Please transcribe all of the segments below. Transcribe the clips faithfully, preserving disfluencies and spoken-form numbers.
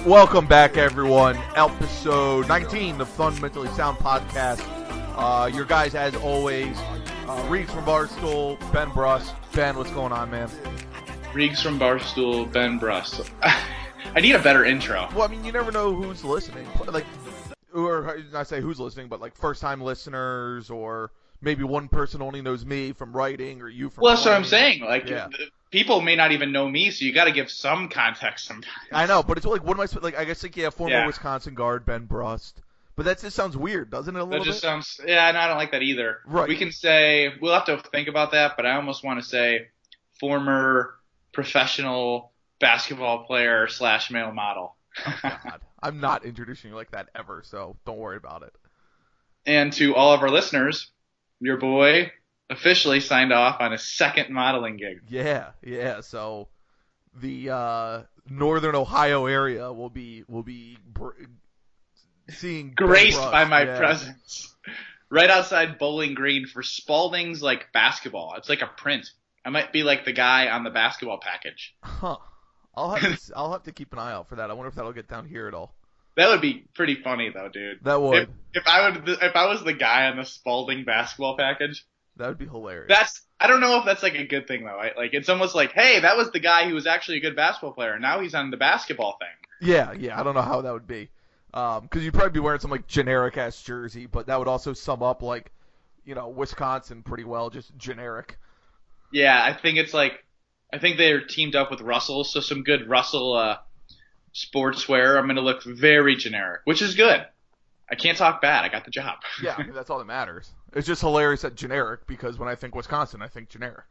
Welcome back, everyone. Episode nineteen of Fundamentally Sound Podcast. Uh, your guys, as always, uh, Reeks from Barstool, Ben Bruss. Ben, what's going on, man? Reeks from Barstool, Ben Bruss. I need a better intro. Well, I mean, you never know who's listening. Like, or not say who's listening, but like first-time listeners, or maybe one person only knows me from writing, or you from. Well, that's playing. what I'm saying. Like, yeah. people may not even know me, so you got to give some context sometimes. I know, but it's like, what am I? Like, I guess like yeah, former Yeah. Wisconsin guard Ben Brust. But that just sounds weird, doesn't it? A little That just bit. sounds. Yeah, no, I don't like that either. Right. We can say we'll have to think about that, but I almost want to say former professional basketball player slash male model. Oh, God. I'm not introducing you like that ever, so don't worry about it. And to all of our listeners, your boy officially signed off on his second modeling gig. Yeah, yeah. So the uh, northern Ohio area will be will be br- seeing Ben Graced Brust. by my yeah. presence. Right outside Bowling Green for Spalding's like basketball. It's like a print. I might be like the guy on the basketball package. Huh. I'll have to, I'll have to keep an eye out for that. I wonder if that'll get down here at all. That would be pretty funny though, dude. That would. If, if I would, if I was the guy on the Spalding basketball package, That would be hilarious. that's. I don't know if that's like a good thing though. Right? Like it's almost like, hey, that was the guy who was actually a good basketball player. Now he's on the basketball thing. Yeah, yeah. I don't know how that would be. Um, because you'd probably be wearing some like generic ass jersey, but that would also sum up like, you know, Wisconsin pretty well, just generic. Yeah, I think it's like, I think they're teamed up with Russell, so some good Russell uh, sportswear. I'm going to look very generic, which is good. I can't talk bad. I got the job. Yeah, I mean, that's all that matters. It's just hilarious at generic because when I think Wisconsin, I think generic.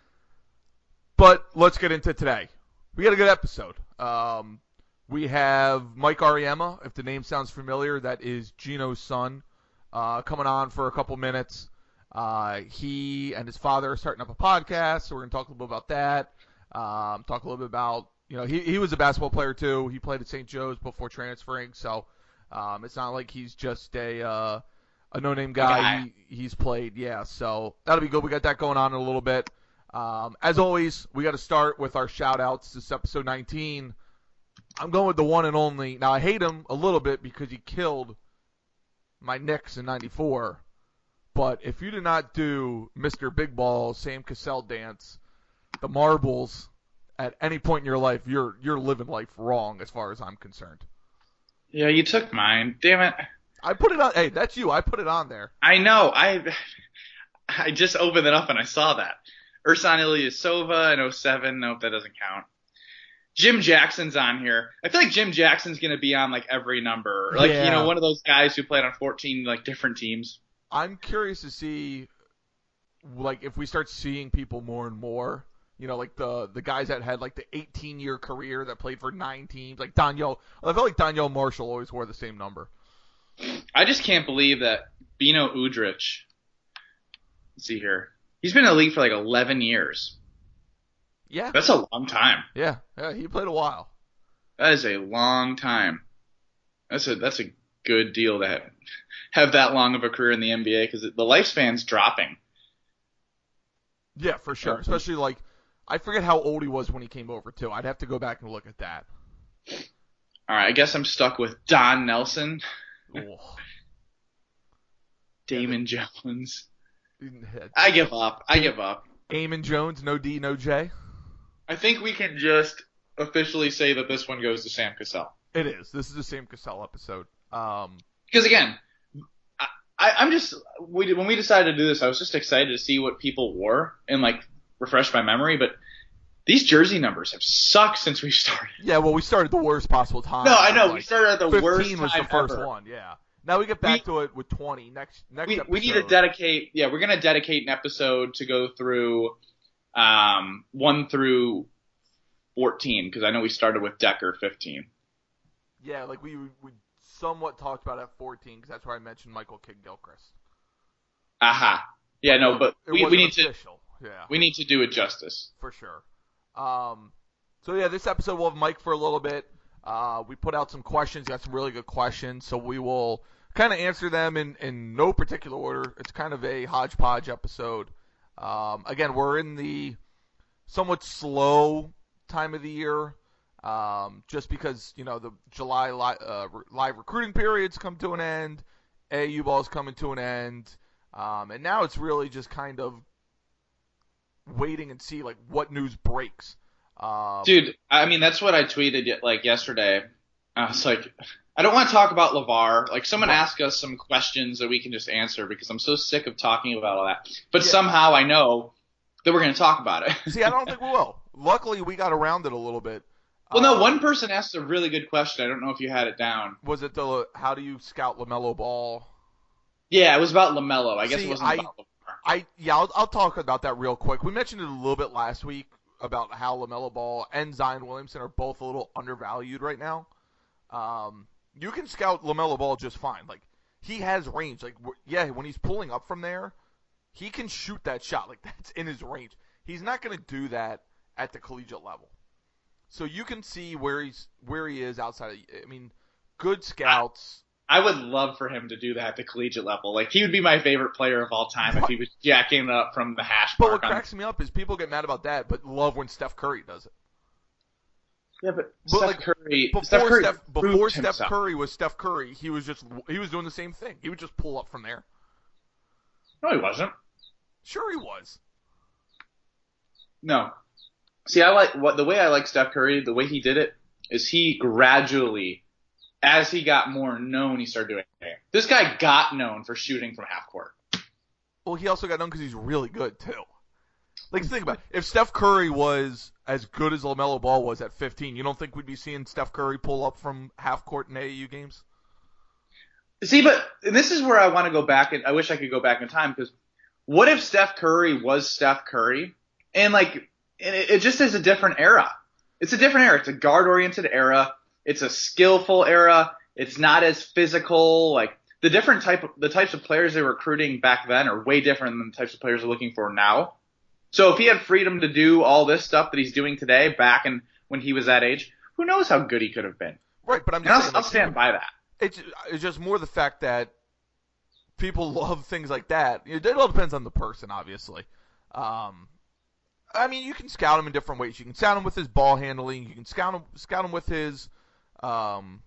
But let's get into today. We got a good episode. Um, we have Mike Ariema. If the name sounds familiar, that is Gino's son, uh, coming on for a couple minutes. Uh, he and his father are starting up a podcast, so we're going to talk a little bit about that. Um, talk a little bit about, you know, he, he was a basketball player too. He played at Saint Joe's before transferring, so um, it's not like he's just a uh, a no-name guy. guy. He, he's played, yeah, so that'll be good. We got that going on in a little bit. Um, as always, we got to start with our shout-outs. This is episode nineteen. I'm going with the one and only. Now, I hate him a little bit because he killed my Knicks in ninety-four. But if you did not do Mister Big Ball, Sam Cassell dance, the marbles, at any point in your life, you're you're living life wrong as far as I'm concerned. Yeah, you took mine. Damn it. I put it on. Hey, that's you. I put it on there. I know. I I just opened it up and I saw that. Ersan Ilyasova in oh seven. Nope, that doesn't count. Jim Jackson's on here. I feel like Jim Jackson's going to be on like every number. Like, Yeah. you know, one of those guys who played on fourteen like different teams. I'm curious to see, like, if we start seeing people more and more. You know, like the the guys that had like the eighteen-year career that played for nine teams, like Daniel. I felt like Daniel Marshall always wore the same number. I just can't believe that Bino Udrich. Let's see here. He's been in the league for like eleven years. Yeah, That's a long time. yeah, yeah. He played a while. That is a long time. That's a that's a good deal to have, have that long of a career in the N B A because the lifespan's dropping. Yeah, for sure. Especially like, I forget how old he was when he came over too. I'd have to go back and look at that. All right, I guess I'm stuck with Don Nelson, Oh. Damon Jones. I give up. I give up. Eamon Jones, no D, no J. I think we can just officially say that this one goes to Sam Cassell. It is. This is the Sam Cassell episode. Um, Because again, I, I, I'm just we, when we decided to do this, I was just excited to see what people wore and like refresh my memory. But these jersey numbers have sucked since we started. yeah, well, we started the worst possible time. No, I know Like, we started at the worst fifteen time was the first ever. one. Yeah. Now we get back We- to it with twenty next next We, episode. we need to dedicate. Yeah, we're gonna dedicate an episode to go through um, one through fourteen because I know we started with Decker fifteen. Yeah, like we we somewhat talked about at fourteen because that's where I mentioned Michael Kidd-Gilchrist. Aha. Yeah, no, but It we, wasn't we need to official. Yeah. we need to do it justice. For sure. Um, so yeah, this episode we'll have Mike for a little bit. Uh, we put out some questions, got some really good questions, so we will kind of answer them in, in no particular order. It's kind of a hodgepodge episode. Um, again, we're in the somewhat slow time of the year. Um, just because, you know, the July li- uh, live recruiting periods come to an end, A A U ball is coming to an end, um, and now it's really just kind of waiting and see like what news breaks. Um, Dude, I mean, that's what I tweeted like yesterday. I was like, I don't want to talk about LeVar. Like, someone Right. ask us some questions that we can just answer because I'm so sick of talking about all that. But Yeah. somehow I know that we're going to talk about it. See, I don't think we will. Luckily, we got around it a little bit. Well, no, Um, one person asked a really good question. I don't know if you had it down. Was it the how do you scout LaMelo Ball? Yeah, it was about LaMelo. I guess See, it wasn't I- about LeVar. I yeah, I'll, I'll talk about that real quick. We mentioned it a little bit last week about how LaMelo Ball and Zion Williamson are both a little undervalued right now. Um, you can scout LaMelo Ball just fine. Like, he has range. Like, wh- yeah, when he's pulling up from there, he can shoot that shot. Like, that's in his range. He's not going to do that at the collegiate level. So you can see where he's where he is outside of, I mean, good scouts. I would love for him to do that at the collegiate level. Like, he would be my favorite player of all time if he was jacking it up from the hash But mark. what on- cracks me up is people get mad about that, but love when Steph Curry does it. Yeah, but, But, Steph like, Curry, Before Steph Curry Steph, before proved Steph himself. Curry was Steph Curry, he was just he was doing the same thing. He would just pull up from there. No, he wasn't. Sure, he was. No. See, I like what the way I like Steph Curry. The way he did it is he gradually, as he got more known, he started doing it. This guy got known for shooting from half court. Well, he also got known because he's really good too. Like, think about it. If Steph Curry was as good as LaMelo Ball was at fifteen, you don't think we'd be seeing Steph Curry pull up from half court in A A U games? See, but and this is where I want to go back, and I wish I could go back in time, because what if Steph Curry was Steph Curry, and like, and it, it just is a different era. It's a different era. It's a guard-oriented era. It's a skillful era. It's not as physical. Like, the different type of the types of players they were recruiting back then are way different than the types of players they're looking for now. So if he had freedom to do all this stuff that he's doing today, back in when he was that age, who knows how good he could have been? Right, but I'm And just I'll, saying, I'll like, stand by that. It's it's just more the fact that people love things like that. It, it all depends on the person, obviously. Um, I mean, you can scout him in different ways. You can scout him with his ball handling. You can scout him scout him with his um.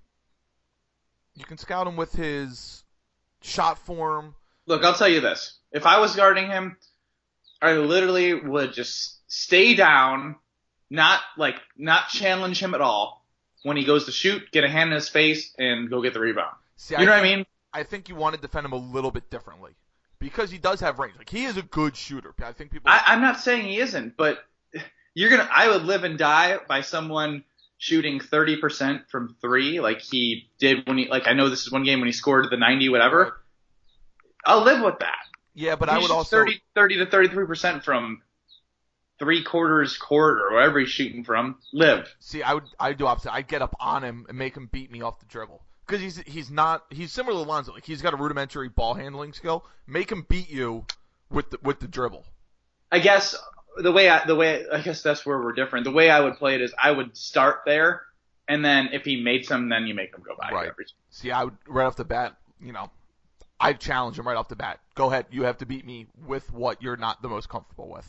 You can scout him with his shot form. Look, I'll tell you this. If I was guarding him, I literally would just stay down, not like not challenge him at all. When he goes to shoot, get a hand in his face, and go get the rebound. See, You know what I think- mean? I think you want to defend him a little bit differently because he does have range. Like, he is a good shooter. I think people. I, I'm not saying he isn't, but you're gonna. I would live and die by someone shooting thirty percent from three, like he did when he. Like I know this is one game when he scored the ninety, whatever. Right. I'll live with that. yeah, but he I would shoots also. thirty, thirty to thirty-three percent from three quarters court or wherever he's shooting from. Live. See, I would I do opposite. I'd get up on him and make him beat me off the dribble because he's he's not he's similar to Lonzo. Like, he's got a rudimentary ball handling skill. Make him beat you with the with the dribble. I guess the way I, the way I guess that's where we're different. The way I would play it is I would start there, and then if he made some, then you make him go back. Right. Every time. See, I would right off the bat. You know, I'd challenge him right off the bat. Go ahead, you have to beat me with what you're not the most comfortable with.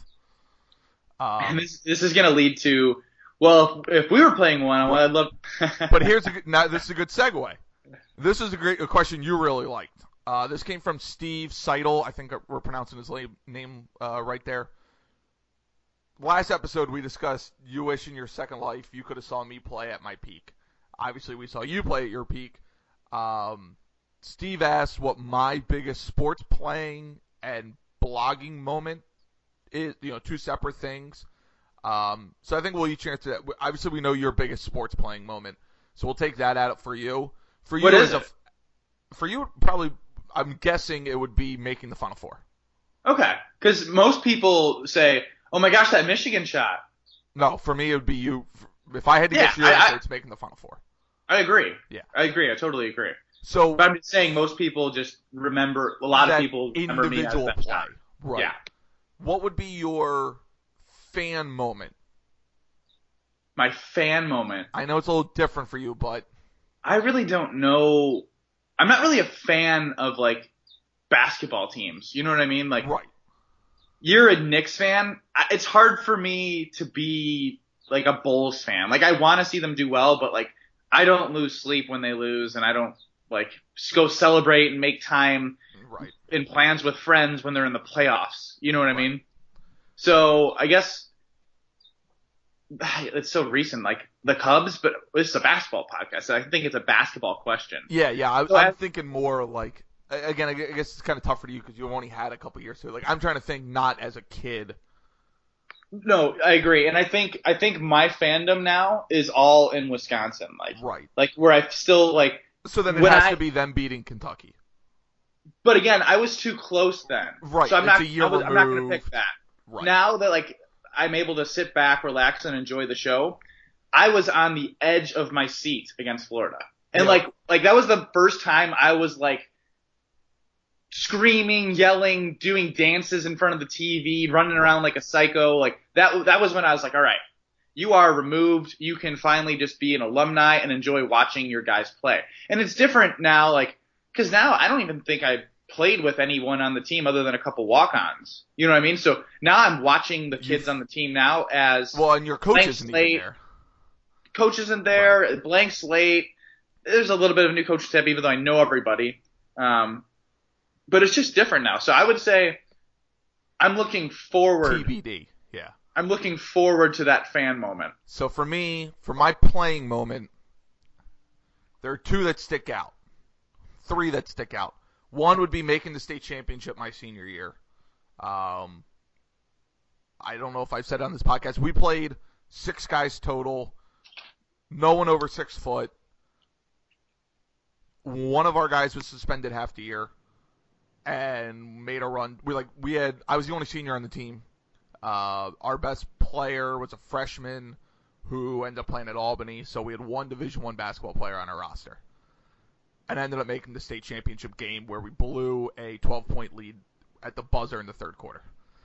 And Um, this this is gonna lead to well, if, if we were playing one, I'd love. but here's a good, now this is a good segue. This is a great a question you really liked. Uh, this came from Steve Seidel. I think we're pronouncing his la- name uh, right there. Last episode we discussed you wish in your second life you could have saw me play at my peak. Obviously we saw you play at your peak. Um, Steve asked what my biggest sports playing and blogging moment is. You know, two separate things. Um, so I think we'll each answer that. Obviously we know your biggest sports playing moment, so we'll take that out for you. For you, What as is a, it? For you, probably, I'm guessing it would be making the Final Four. Okay, because most people say, "Oh my gosh, that Michigan shot." No, for me, it would be you. If I had to Yeah, guess your I- answer, I- it's making the Final Four. I agree. Yeah. I agree. I totally agree. So But I'm just saying, most people just remember. A lot that of people remember me as individual that play, shot. right? Yeah. What would be your fan moment? My fan moment. I know it's a little different for you, but I really don't know. I'm not really a fan of like basketball teams. You know what I mean? Like right. you're a Knicks fan. I- It's hard for me to be like a Bulls fan. Like I want to see them do well, but like I don't lose sleep when they lose, and I don't like go celebrate and make time right. in plans with friends when they're in the playoffs. You know what right. I mean? So I guess it's so recent, like the Cubs, but this is a basketball podcast, so I think it's a basketball question. Yeah, yeah. I, so I'm I, thinking more like, again, I guess it's kind of tough for you because you've only had a couple years to. Like, I'm trying to think not as a kid. No, I agree, and I think I think my fandom now is all in Wisconsin, like right, like where I still like. So then it has I, to be them beating Kentucky. But again, I was too close then, right? So I'm it's not. A year I was, I'm not going to removed. pick that. Right. Now that like I'm able to sit back, relax, and enjoy the show, I was on the edge of my seat against Florida, and yeah. like like that was the first time I was like. Screaming, yelling, doing dances in front of the T V, running around like a psycho. Like that, that was when I was like, all right, you are removed. You can finally just be an alumni and enjoy watching your guys play. And it's different now, like, cause now I don't even think I played with anyone on the team other than a couple walk-ons. You know what I mean? So now I'm watching the kids on the team now as well, and your coach isn't even there. Coach isn't there, right. Blank slate. There's a little bit of a new coach step, even though I know everybody. Um, But it's just different now. So I would say I'm looking forward. T B D, yeah. I'm looking forward to that fan moment. So for me, for my playing moment, there are two that stick out. Three that stick out. One would be making the state championship my senior year. Um, I don't know if I've said it on this podcast. We played six guys total. No one over six foot. One of our guys was suspended half the year. And made a run. We like we had. I was the only senior on the team. Uh, our best player was a freshman who ended up playing at Albany. So we had one Division One basketball player on our roster, and ended up making the state championship game where we blew a twelve-point lead at the buzzer in the third quarter.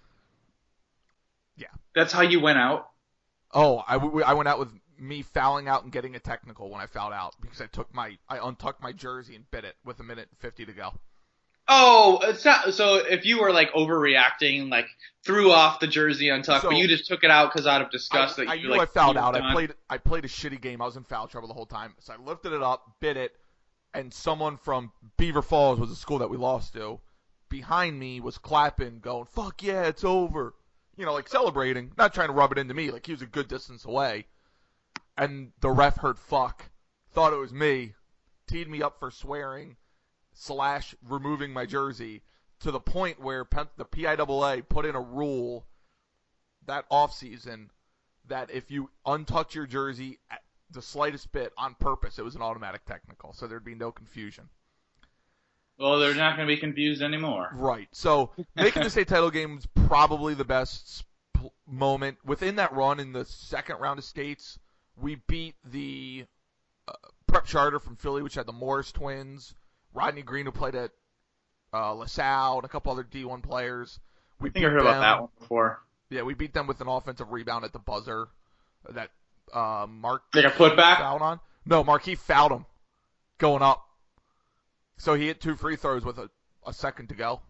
Yeah, that's how you went out. Oh, I, I went out with me fouling out and getting a technical when I fouled out because I took my I untucked my jersey and bit it with a minute and fifty to go. Oh, it's not. So if you were like overreacting, like threw off the jersey untucked, so, but you just took it out because out of disgust I, that I you knew like, I fouled out. done. I played. I played a shitty game. I was in foul trouble the whole time. So I lifted it up, bit it, and someone from Beaver Falls was a school that we lost to. Behind me was clapping, going, "Fuck yeah, it's over!" You know, like celebrating, not trying to rub it into me. Like he was a good distance away, and the ref heard "fuck," thought it was me, teed me up for swearing. Slash removing my jersey to the point where the P I A A put in a rule that offseason that if you untucked your jersey at the slightest bit on purpose, it was an automatic technical, so there'd be no confusion. Well, they're not going to be confused anymore. Right. So making the state title game was probably the best sp- moment. Within that run in the second round of states, we beat the uh, Prep Charter from Philly, which had the Morris twins. Rodney Green, who played at uh, LaSalle, and a couple other D one players. We I think I heard them, about that one before. Yeah, we beat them with an offensive rebound at the buzzer that uh, Mark Like a putback? fouled on. No, Marquis fouled him going up. So he hit two free throws with a, a second to go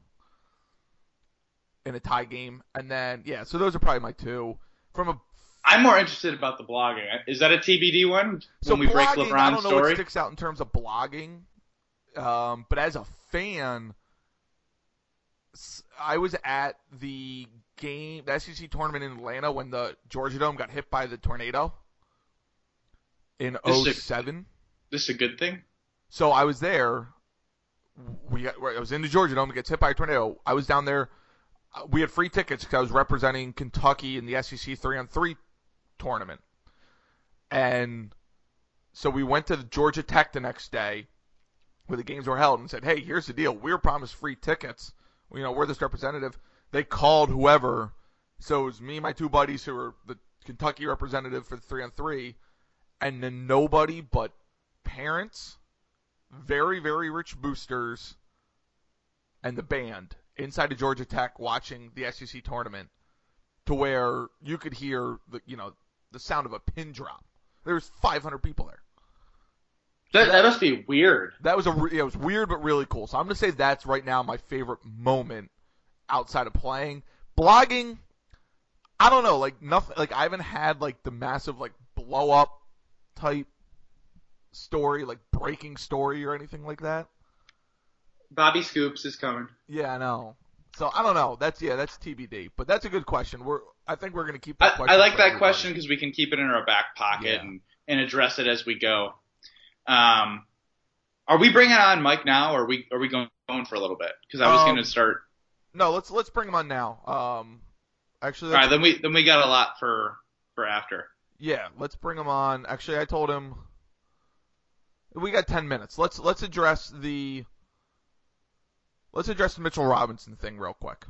in a tie game. And then, yeah, so those are probably my two. From a I'm more interested about the blogging. Is that a T B D one? So when we blogging, break LeBron's I don't know story? what sticks out in terms of blogging. Um, but as a fan, I was at the game, the S E C tournament in Atlanta when the Georgia Dome got hit by the tornado in oh seven. This is a good thing? So I was there. We got, I was in the Georgia Dome. It gets hit by a tornado. I was down there. We had free tickets because I was representing Kentucky in the S E C three on three tournament. And so we went to the Georgia Tech the next day where the games were held and said, hey, here's the deal. We were promised free tickets. You know, we're this representative. They called whoever. So it was me and my two buddies who were the Kentucky representative for the three on three. And then nobody but parents, very, very rich boosters, and the band inside of Georgia Tech watching the S E C tournament to where you could hear the, you know, the sound of a pin drop. There was five hundred people there. That, that must be weird. That was a it was weird but really cool. So I'm gonna say that's right now my favorite moment outside of playing. Blogging, I don't know, like nothing. Like I haven't had like the massive like blow up type story, like breaking story or anything like that. Bobby Scoops is coming. Yeah, I know. So I don't know. That's yeah, that's T B D. But that's a good question. We're I think we're gonna keep that I, question. I like for that everybody. question because we can keep it in our back pocket Yeah. and, and address it as we go. Um, are we bringing on Mike now, or are we are we going, going for a little bit? Because I was Um, going to start. No, let's let's bring him on now. Um, actually, All let's, right, then we then we got a lot for for after. yeah, let's bring him on. Actually, I told him we got ten minutes. Let's let's address the let's address the Mitchell Robinson thing real quick.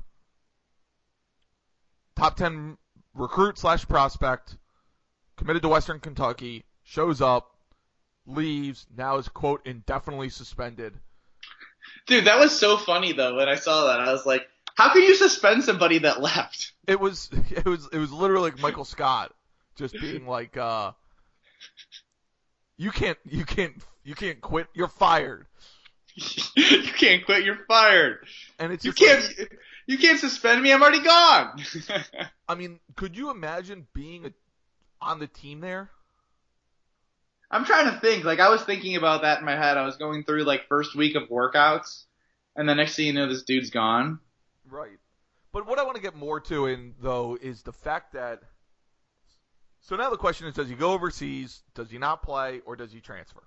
Top ten recruit slash prospect, committed to Western Kentucky, shows up, leaves, now is quote indefinitely suspended. Dude, that was so funny though when I saw that. I was like, how can you suspend somebody that left? It was it was it was literally like Michael Scott just being like, uh, you can't you can't you can't quit, you're fired. You can't quit, you're fired. And it's You just can't like, you can't suspend me, I'm already gone. I mean, could you imagine being a, on the team there? I'm trying to think. Like, I was thinking about that in my head. I was going through, like, first week of workouts, and the next thing you know, this dude's gone. Right. But what I want to get more to in though is the fact that so now the question is, does he go overseas, does he not play, or does he transfer?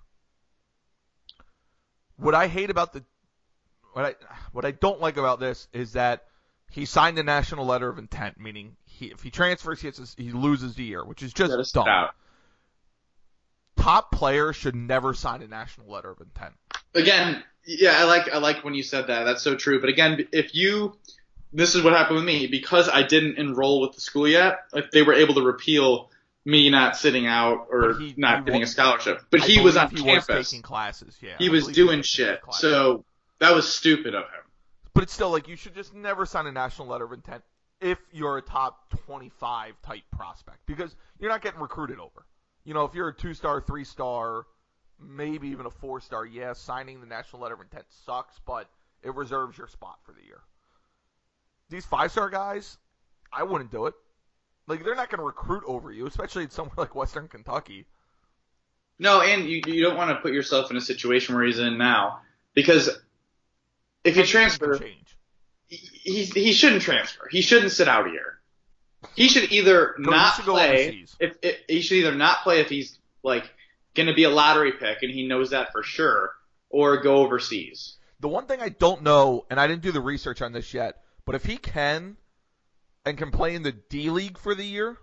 What I hate about the what I what I don't like about this is that he signed a national letter of intent, meaning he if he transfers he, has to, he loses the year, which is just Gotta sit dumb. out. Top players should never sign a national letter of intent. Again, yeah, I like I like when you said that. That's so true. But again, if you, this is what happened with me because I didn't enroll with the school yet. Like they were able to repeal me not sitting out or But he- not he getting was- a scholarship. But I he was on believe he campus. was taking classes. Yeah, he I was believe doing was taking shit. classes. So that was stupid of him. But it's still like you should just never sign a national letter of intent if you're a top twenty-five type prospect because you're not getting recruited over. You know, if you're a two-star, three-star, maybe even a four-star, yeah, signing the national letter of intent sucks, but it reserves your spot for the year. These five-star guys, I wouldn't do it. Like, they're not going to recruit over you, especially in somewhere like Western Kentucky. No, and you you don't want to put yourself in a situation where he's in now because if you Anything transfer, can change. he he shouldn't transfer. He shouldn't sit out a year. He should either Go- he not should go play. overseas. If, if he should either not play if he's like going to be a lottery pick and he knows that for sure, or go overseas. The one thing I don't know, and I didn't do the research on this yet, but if he can and can play in the D League for the year,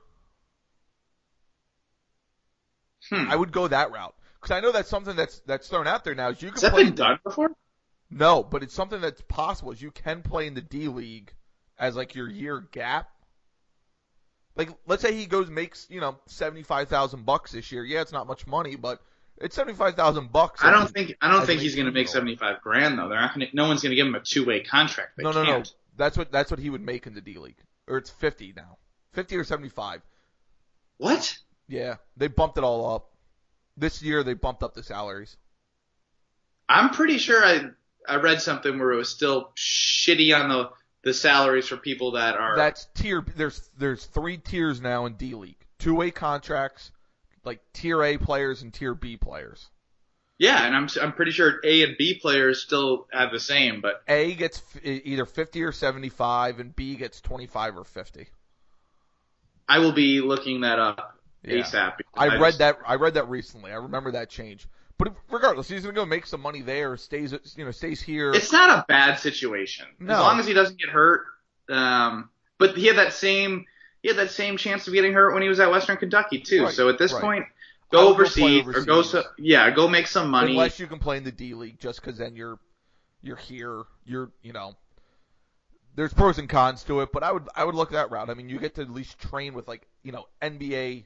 Hmm. I would go that route. Because I know that's something that's that's thrown out there now. Is you can Has that play been done before? No, but it's something that's possible. Is you can play in the D League as like your year gap. Like, let's say he goes makes you know seventy five thousand bucks this year. Yeah, it's not much money, but it's seventy five thousand bucks. I don't think I don't as think an he's going to make eighteen-year-old. seventy five grand though. They're not going to. No one's going to give him a two way contract. They No, no, can't. no. That's what that's what he would make in the D League, or it's fifty now, fifty or seventy five. What? Yeah, they bumped it all up. This year they bumped up the salaries. I'm pretty sure I I read something where it was still shitty on the the salaries for people that are. That's tier. There's there's three tiers now in D League. Two way contracts, like tier A players and tier B players. Yeah, and I'm I'm pretty sure A and B players still have the same, but A gets f- either fifty or seventy-five, and B gets twenty-five or fifty. I will be looking that up Yeah. ASAP. because I read just- that. I read that recently. I remember that change. But regardless, he's gonna go make some money there. Stays, you know, stays here. It's not a bad situation No. as long as he doesn't get hurt. Um, but he had that same he had that same chance of getting hurt when he was at Western Kentucky too. Right, so at this right. point, I go would go overseas, play or go overseas. so, yeah, go make some money. Unless you can play in the D League, just because then you're you're here. You're you know. There's pros and cons to it, but I would I would look that route. I mean, you get to at least train with like you know N B A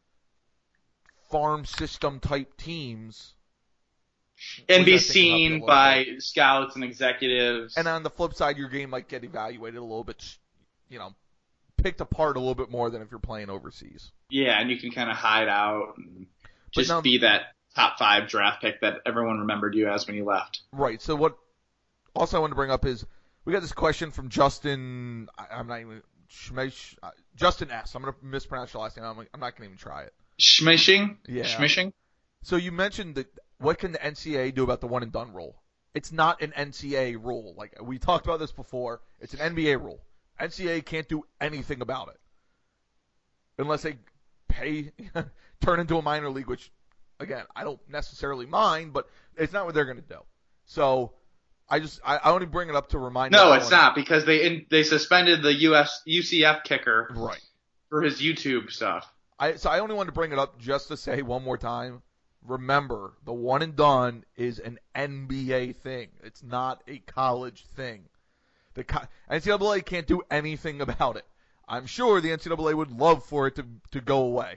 farm system type teams. and be which I think can help you a seen little by bit. scouts and executives. And on the flip side, your game might get evaluated a little bit, you know, picked apart a little bit more than if you're playing overseas. yeah, and you can kind of hide out and just now- be that top five draft pick that everyone remembered you as when you left. Right. So what? Also, I want to bring up is we got this question from Justin. I, I'm not even Schmesh, uh, Justin S. I'm going to mispronounce your last name. I'm, I'm not going to even try it. Schmishing? Yeah. Schmishing? So you mentioned that what can the N C double A do about the one and done rule? It's not an N C double A rule. Like we talked about this before. It's an N B A rule. N C double A can't do anything about it unless they pay, turn into a minor league, which, again, I don't necessarily mind, but it's not what they're going to do. So I just I, I only bring it up to remind. No, everyone. it's not because they in, they suspended the U S U C F kicker Right. for his YouTube stuff. I so I only wanted to bring it up just to say one more time. Remember, the one and done is an N B A thing. It's not a college thing. The co- N C double A can't do anything about it. I'm sure the N C double A would love for it to, to go away.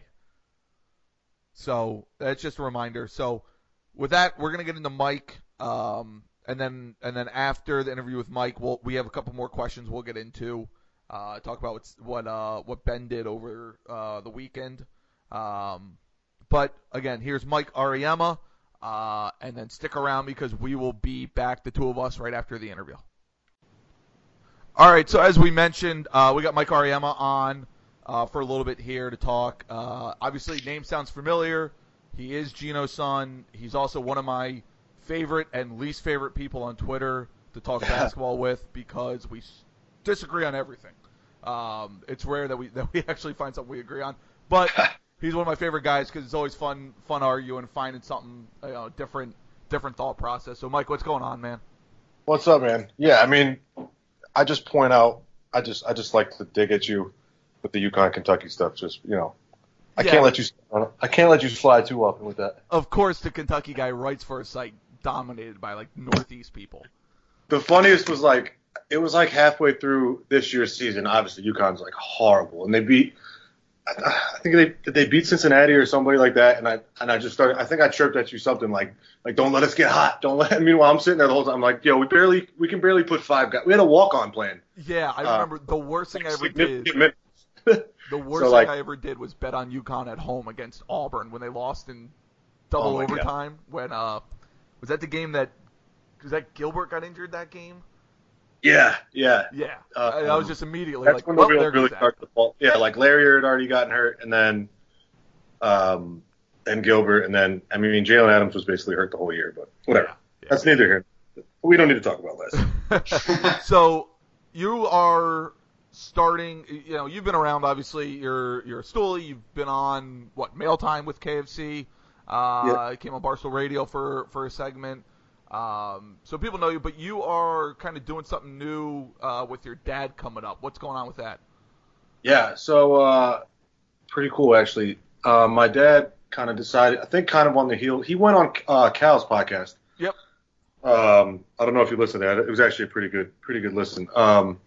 So that's just a reminder. So with that, we're gonna get into Mike, um, and then and then after the interview with Mike, we'll we have a couple more questions we'll get into. Uh, talk about what's, what uh, what Ben did over uh, the weekend. Um, but again, here's Mike Auriemma, uh, and then stick around because we will be back, the two of us, right after the interview. All right, so as we mentioned, uh, we got Mike Auriemma on uh, for a little bit here to talk. Uh, obviously, name sounds familiar. He is Gino's son. He's also one of my favorite and least favorite people on Twitter to talk basketball with because we disagree on everything. Um, it's rare that we that we actually find something we agree on, but he's one of my favorite guys because it's always fun fun arguing, finding something, you know, different different thought process. So, Mike, what's going on, man? What's up, man? Yeah, I mean, I just point out, I just I just like to dig at you with the UConn Kentucky stuff. Just you know, I Yeah. can't let you I can't let you slide too often with that. Of course, the Kentucky guy writes for a site dominated by like Northeast people. The funniest was like it was like halfway through this year's season. Obviously, UConn's like horrible, and they beat. I think they did they beat Cincinnati or somebody like that, and I and I just started. I think I chirped at you something like like don't let us get hot, don't let. Meanwhile, I'm sitting there the whole time. I'm like, yo, we barely we can barely put five guys. We had a walk on plan. Yeah, I remember uh, the worst thing I ever did. The worst so, like, thing I ever did was bet on UConn at home against Auburn when they lost in double oh overtime. God. When uh, was that the game that was that Gilbert got injured that game? Yeah, yeah. Yeah, uh, I, I was just immediately that's like, when well, the there real, really goes started to fall. Yeah, like Larry had already gotten hurt, and then, um, and Gilbert, and then I mean Jalen Adams was basically hurt the whole year, but whatever. Yeah, yeah. That's neither here. We don't need to talk about this. So you are starting. You know, you've been around. Obviously, you're you're a stoolie. You've been on what Mail Time with K F C. Uh, yeah. Came on Barstool Radio for for a segment. Um, so people know you, but you are kind of doing something new uh, with your dad coming up. What's going on with that? Yeah, so uh, pretty cool actually. Uh, my dad kind of decided, I think, kind of on the heel. He went on uh, Cal's podcast. Yep. Um, I don't know if you listened to that. It was actually a pretty good, pretty good listen. Um,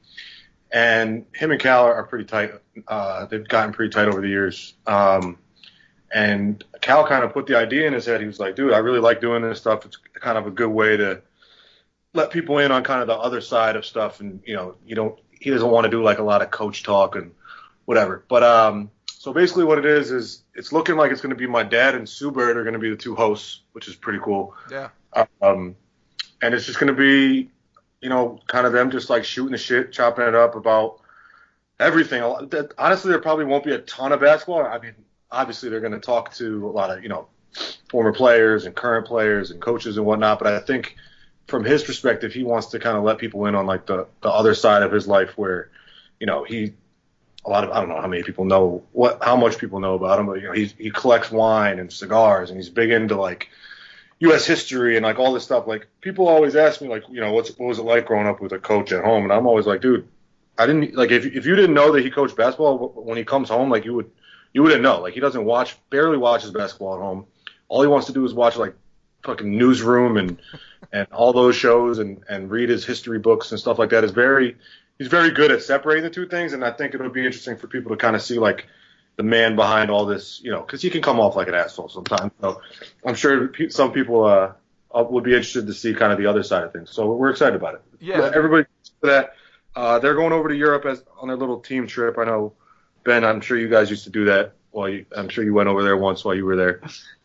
and him and Cal are, are pretty tight. Uh, they've gotten pretty tight over the years. Um, and Cal kind of put the idea in his head. He was like, dude, I really like doing this stuff. It's kind of a good way to let people in on kind of the other side of stuff. And, you know, you don't, he doesn't want to do like a lot of coach talk and whatever. But, um, so basically what it is, is it's looking like it's going to be my dad and Sue Bird are going to be the two hosts, which is pretty cool. Yeah. Um, and it's just going to be, you know, kind of them just like shooting the shit, chopping it up about everything. Honestly, there probably won't be a ton of basketball. I mean, obviously they're going to talk to a lot of, you know, former players and current players and coaches and whatnot. But I think from his perspective, he wants to kind of let people in on like the, the other side of his life where, you know, he, a lot of, I don't know how many people know what, how much people know about him, but, you know, he, he collects wine and cigars and he's big into like U S history and like all this stuff. Like people always ask me like, you know, what's, what was it like growing up with a coach at home? And I'm always like, dude, I didn't like, if, if you didn't know that he coached basketball when he comes home, like you would, you wouldn't know. Like he doesn't watch, barely watches basketball at home. All he wants to do is watch like fucking Newsroom and, and all those shows and, and read his history books and stuff like that. Is very, he's very good at separating the two things. And I think it'll be interesting for people to kind of see like the man behind all this, you know, cause he can come off like an asshole sometimes. So I'm sure some people, uh, would be interested to see kind of the other side of things. So we're excited about it. Yeah. Everybody for that. Uh, they're going over to Europe as on their little team trip. I know, Ben, I'm sure you guys used to do that. Well, you, I'm sure you went over there once while you were there.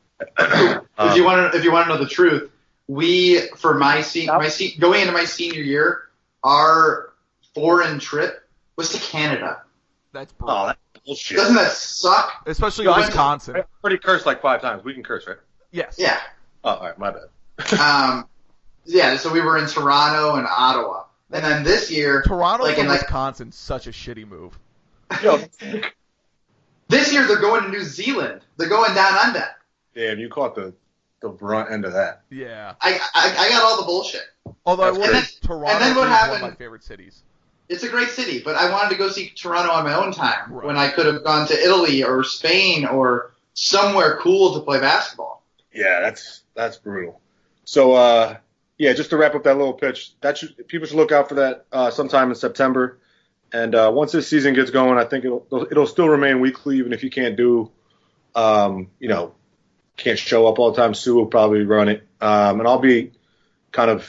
um, if you want to, if you want to know the truth, we for my se- my se- going into my senior year, our foreign trip was to Canada. That's brutal. Oh, that's bullshit. Doesn't that suck? Especially Yo, in I- Wisconsin. I already cursed like five times. We can curse, right? Yes. Yeah. Oh, all right, my bad. Um, yeah, so we were in Toronto and Ottawa. And then this year, Toronto like and in like Wisconsin, such a shitty move. Yo, this year they're going to New Zealand. They're going down under. damn, you caught the the brunt end of that. Yeah. I, I I got all the bullshit. Although I That's will great. say Toronto And then what is one of happened- my favorite cities. It's a great city, but I wanted to go see Toronto on my own time Right. when I could have gone to Italy or Spain or somewhere cool to play basketball. Yeah, that's that's brutal. So, uh, yeah, just to wrap up that little pitch, that should, people should look out for that uh, sometime in September. And uh, once this season gets going, I think it'll it'll still remain weekly, even if you can't do, um, you know, can't show up all the time. Sue will probably run it, um, and I'll be kind of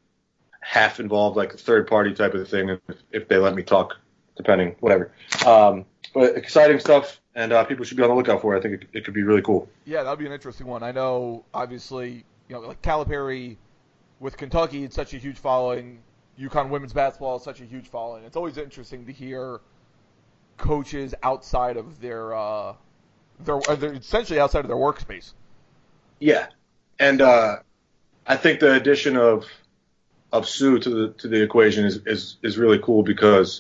half involved, like a third party type of thing, if, if they let me talk, depending, whatever. Um, but exciting stuff, and uh, people should be on the lookout for it. I think it, it could be really cool. Yeah, that'd be an interesting one. I know, obviously, you know, like Calipari with Kentucky, it's such a huge following. UConn women's basketball is such a huge following. It's always interesting to hear coaches outside of their, uh, their, uh, they're essentially outside of their workspace. Yeah, and uh, I think the addition of of Sue to the to the equation is is, is really cool because,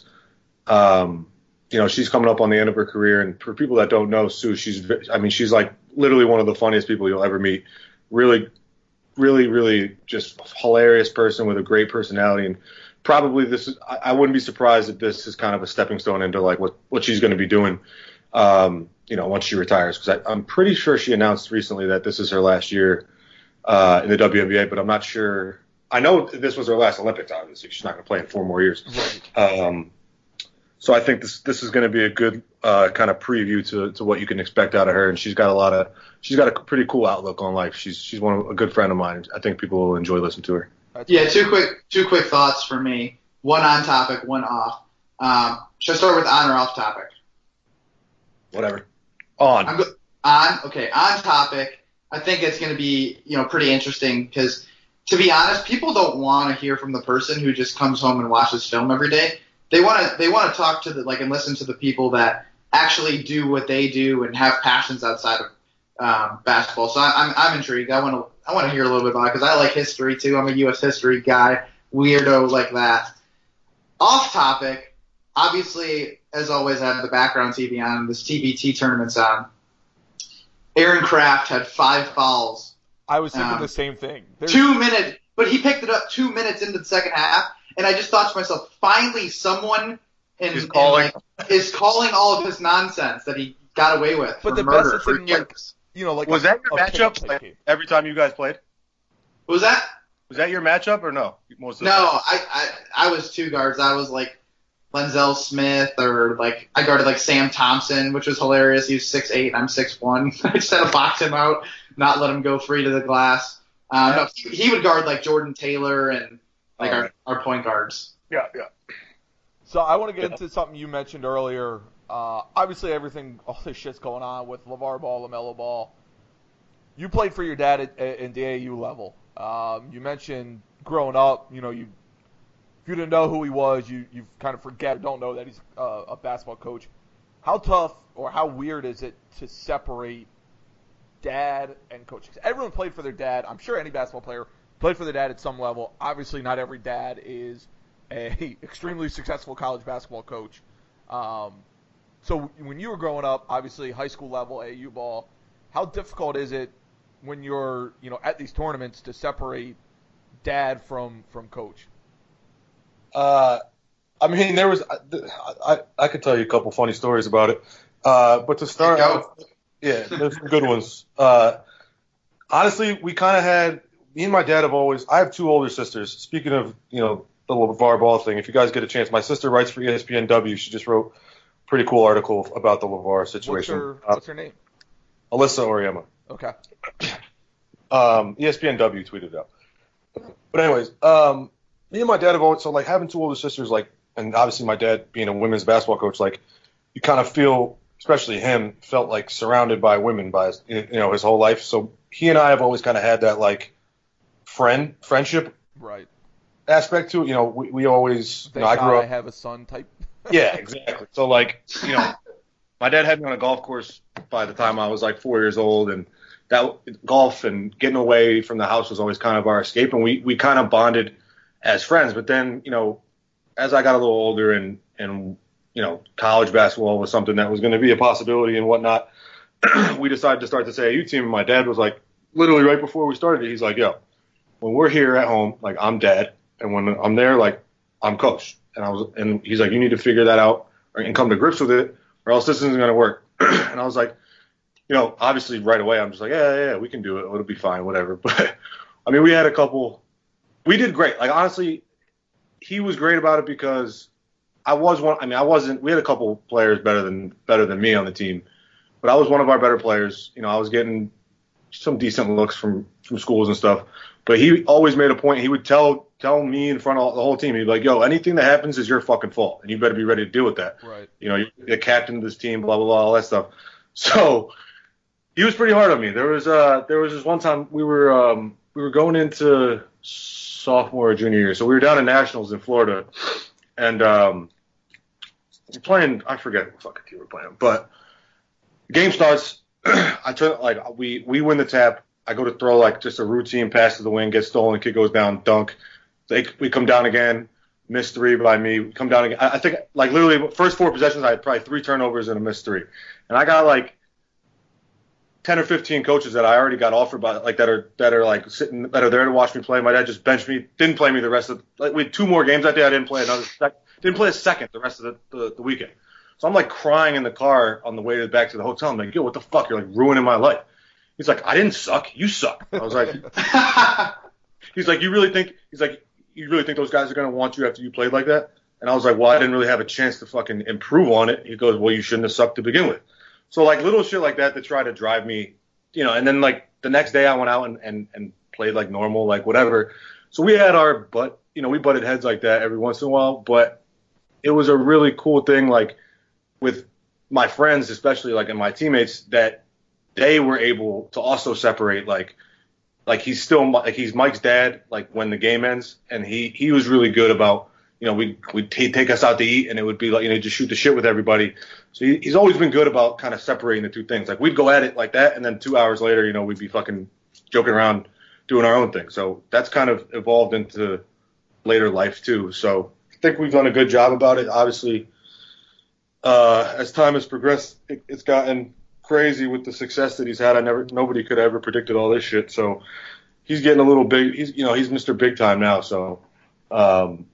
um, you know, she's coming up on the end of her career, and for people that don't know Sue, she's I mean she's like literally one of the funniest people you'll ever meet. Really, really, really just hilarious person with a great personality, and probably this is I, I wouldn't be surprised if this is kind of a stepping stone into like what what she's going to be doing. Um, you know, once she retires, because I'm pretty sure she announced recently that this is her last year uh, in the W N B A, but I'm not sure. I know this was her last Olympics, obviously. She's not going to play in four more years. Right. Um, so I think this this is going to be a good uh, kind of preview to, to what you can expect out of her, and she's got a lot of she's got a pretty cool outlook on life. She's she's one of, a good friend of mine. I think people will enjoy listening to her. That's Yeah, two quick two quick thoughts for me. One on topic, one off. Um, should I start with on or off topic? Whatever. On. I'm go- on. Okay, on topic. I think it's going to be you know pretty interesting because, to be honest, people don't want to hear from the person who just comes home and watches film every day. They want to they want to talk to the like and listen to the people that actually do what they do and have passions outside of um, basketball. So I, I'm I'm intrigued. I want to I want to hear a little bit about it because I like history too. I'm a U S history guy, weirdo like that. Off topic. Obviously, as always, I have the background T V on. This T B T tournament's on. Aaron Kraft had five fouls. I was thinking Um, the same thing. There's, Two minutes, but he picked it up two minutes into the second half, and I just thought to myself, finally someone in, Is in, calling. like, is calling all of his nonsense that he got away with But for the murder. best is for in, like, years. you know, like Was a, that your a matchup pickup type like, game. every time you guys played? What was that? Was that your matchup or no? Most of the No, time? I, I I was two guards. I was like Lenzel Smith, or like I guarded like Sam Thompson, which was hilarious. He was six eight, and I'm six one. I just had to box him out, not let him go free to the glass. Um, no, he, he would guard like Jordan Taylor and like Alright. our, our point guards. Yeah, yeah. So I want to get into something you mentioned earlier. Uh, obviously, everything, all this shit's going on with LeVar Ball, LaMelo Ball. You played for your dad at, at, at the A A U level. Um, you mentioned growing up, you know, you if you didn't know who he was, you you kind of forget or don't know that he's uh, a basketball coach. How tough or how weird is it to separate dad and coach? 'Cause everyone played for their dad. I'm sure any basketball player played for their dad at some level. Obviously, not every dad is a extremely successful college basketball coach. Um, so when you were growing up, obviously high school level A A U ball, how difficult is it when you're you know at these tournaments to separate dad from from coach? Uh, I mean, there was I, I I could tell you a couple funny stories about it. Uh, but to start Go. out, yeah, there's some good ones. Uh, honestly, we kind of had me and my dad have always. I have two older sisters. Speaking of you know the LeVar Ball thing, if you guys get a chance, my sister writes for E S P N W. She just wrote a pretty cool article about the LeVar What's situation. her Uh, What's her name? Alyssa Oriema. Okay. Um, E S P N W tweeted it out. But anyways, um, me and my dad have always, so like having two older sisters, like, and obviously my dad being a women's basketball coach, like, you kind of feel, especially him, felt like surrounded by women by his, you know, his whole life. So he and I have always kind of had that like friend, friendship Right. aspect to it. You know, we, we always, you Thank know, I God grew I up. have a son type. Yeah, exactly. So like, you know, my dad had me on a golf course by the time I was like four years old, and that golf and getting away from the house was always kind of our escape, and we we kind of bonded as friends. But then, you know, as I got a little older and and you know, college basketball was something that was going to be a possibility and whatnot, we decided to start the C A U team. And my dad was like, literally right before we started it, he's like, yo, when we're here at home, like I'm dad, and when I'm there, like I'm coach. And I was, and he's like, you need to figure that out or, and come to grips with it, or else this isn't going to work. And I was like, you know, obviously right away, I'm just like, yeah, yeah, yeah, we can do it. It'll be fine, whatever. But I mean, we had a couple, we did great. Like honestly, he was great about it because I was one. I mean, I wasn't. We had a couple players better than better than me on the team, but I was one of our better players. You know, I was getting some decent looks from from schools and stuff. But he always made a point. He would tell tell me in front of the whole team. He'd be like, "Yo, anything that happens is your fucking fault, and you better be ready to deal with that." Right. You know, you're the captain of this team, blah blah blah, all that stuff. So he was pretty hard on me. There was uh there was this one time we were um we were going into sophomore or junior year, so we were down in nationals in Florida, and um we're playing. I forget what fucking team we're playing, but the game starts. I turn like we we win the tap. I go to throw like just a routine pass to the wing, get stolen, kid goes down, dunk. They, we come down again, miss three by me. We come down again. I, I think like literally first four possessions, I had probably three turnovers and a missed three. And I got like ten or fifteen coaches that I already got offered by like that are that are like sitting that are there to watch me play. My dad just benched me, didn't play me the rest of like we had two more games that day. I didn't play another sec- didn't play a second the rest of the, the, the weekend. So I'm like crying in the car on the way to, back to the hotel. I'm like, yo, what the fuck? You're like ruining my life. He's like, I didn't suck. You suck. I was like, he's like, you really think, he's like, you really think those guys are going to want you after you played like that? And I was like, well, I didn't really have a chance to fucking improve on it. He goes, well, you shouldn't have sucked to begin with. So like little shit like that to try to drive me, you know, and then like the next day I went out and, and, and played like normal, like whatever. So we had our butt, you know, we butted heads like that every once in a while, but it was a really cool thing. Like with my friends, especially like and my teammates that, they were able to also separate, like, like he's still, like he's Mike's dad, like when the game ends, and he, he was really good about, you know, we we'd he'd take us out to eat, and it would be like, you know, just shoot the shit with everybody. So he, he's always been good about kind of separating the two things. Like we'd go at it like that, and then two hours later, you know, we'd be fucking joking around doing our own thing. So that's kind of evolved into later life too. So I think we've done a good job about it. Obviously, uh, as time has progressed, it, it's gotten crazy with the success that he's had. I never, nobody could have ever predicted all this shit. So he's getting a little big. He's, you know, he's Mister Big Time now. So, um,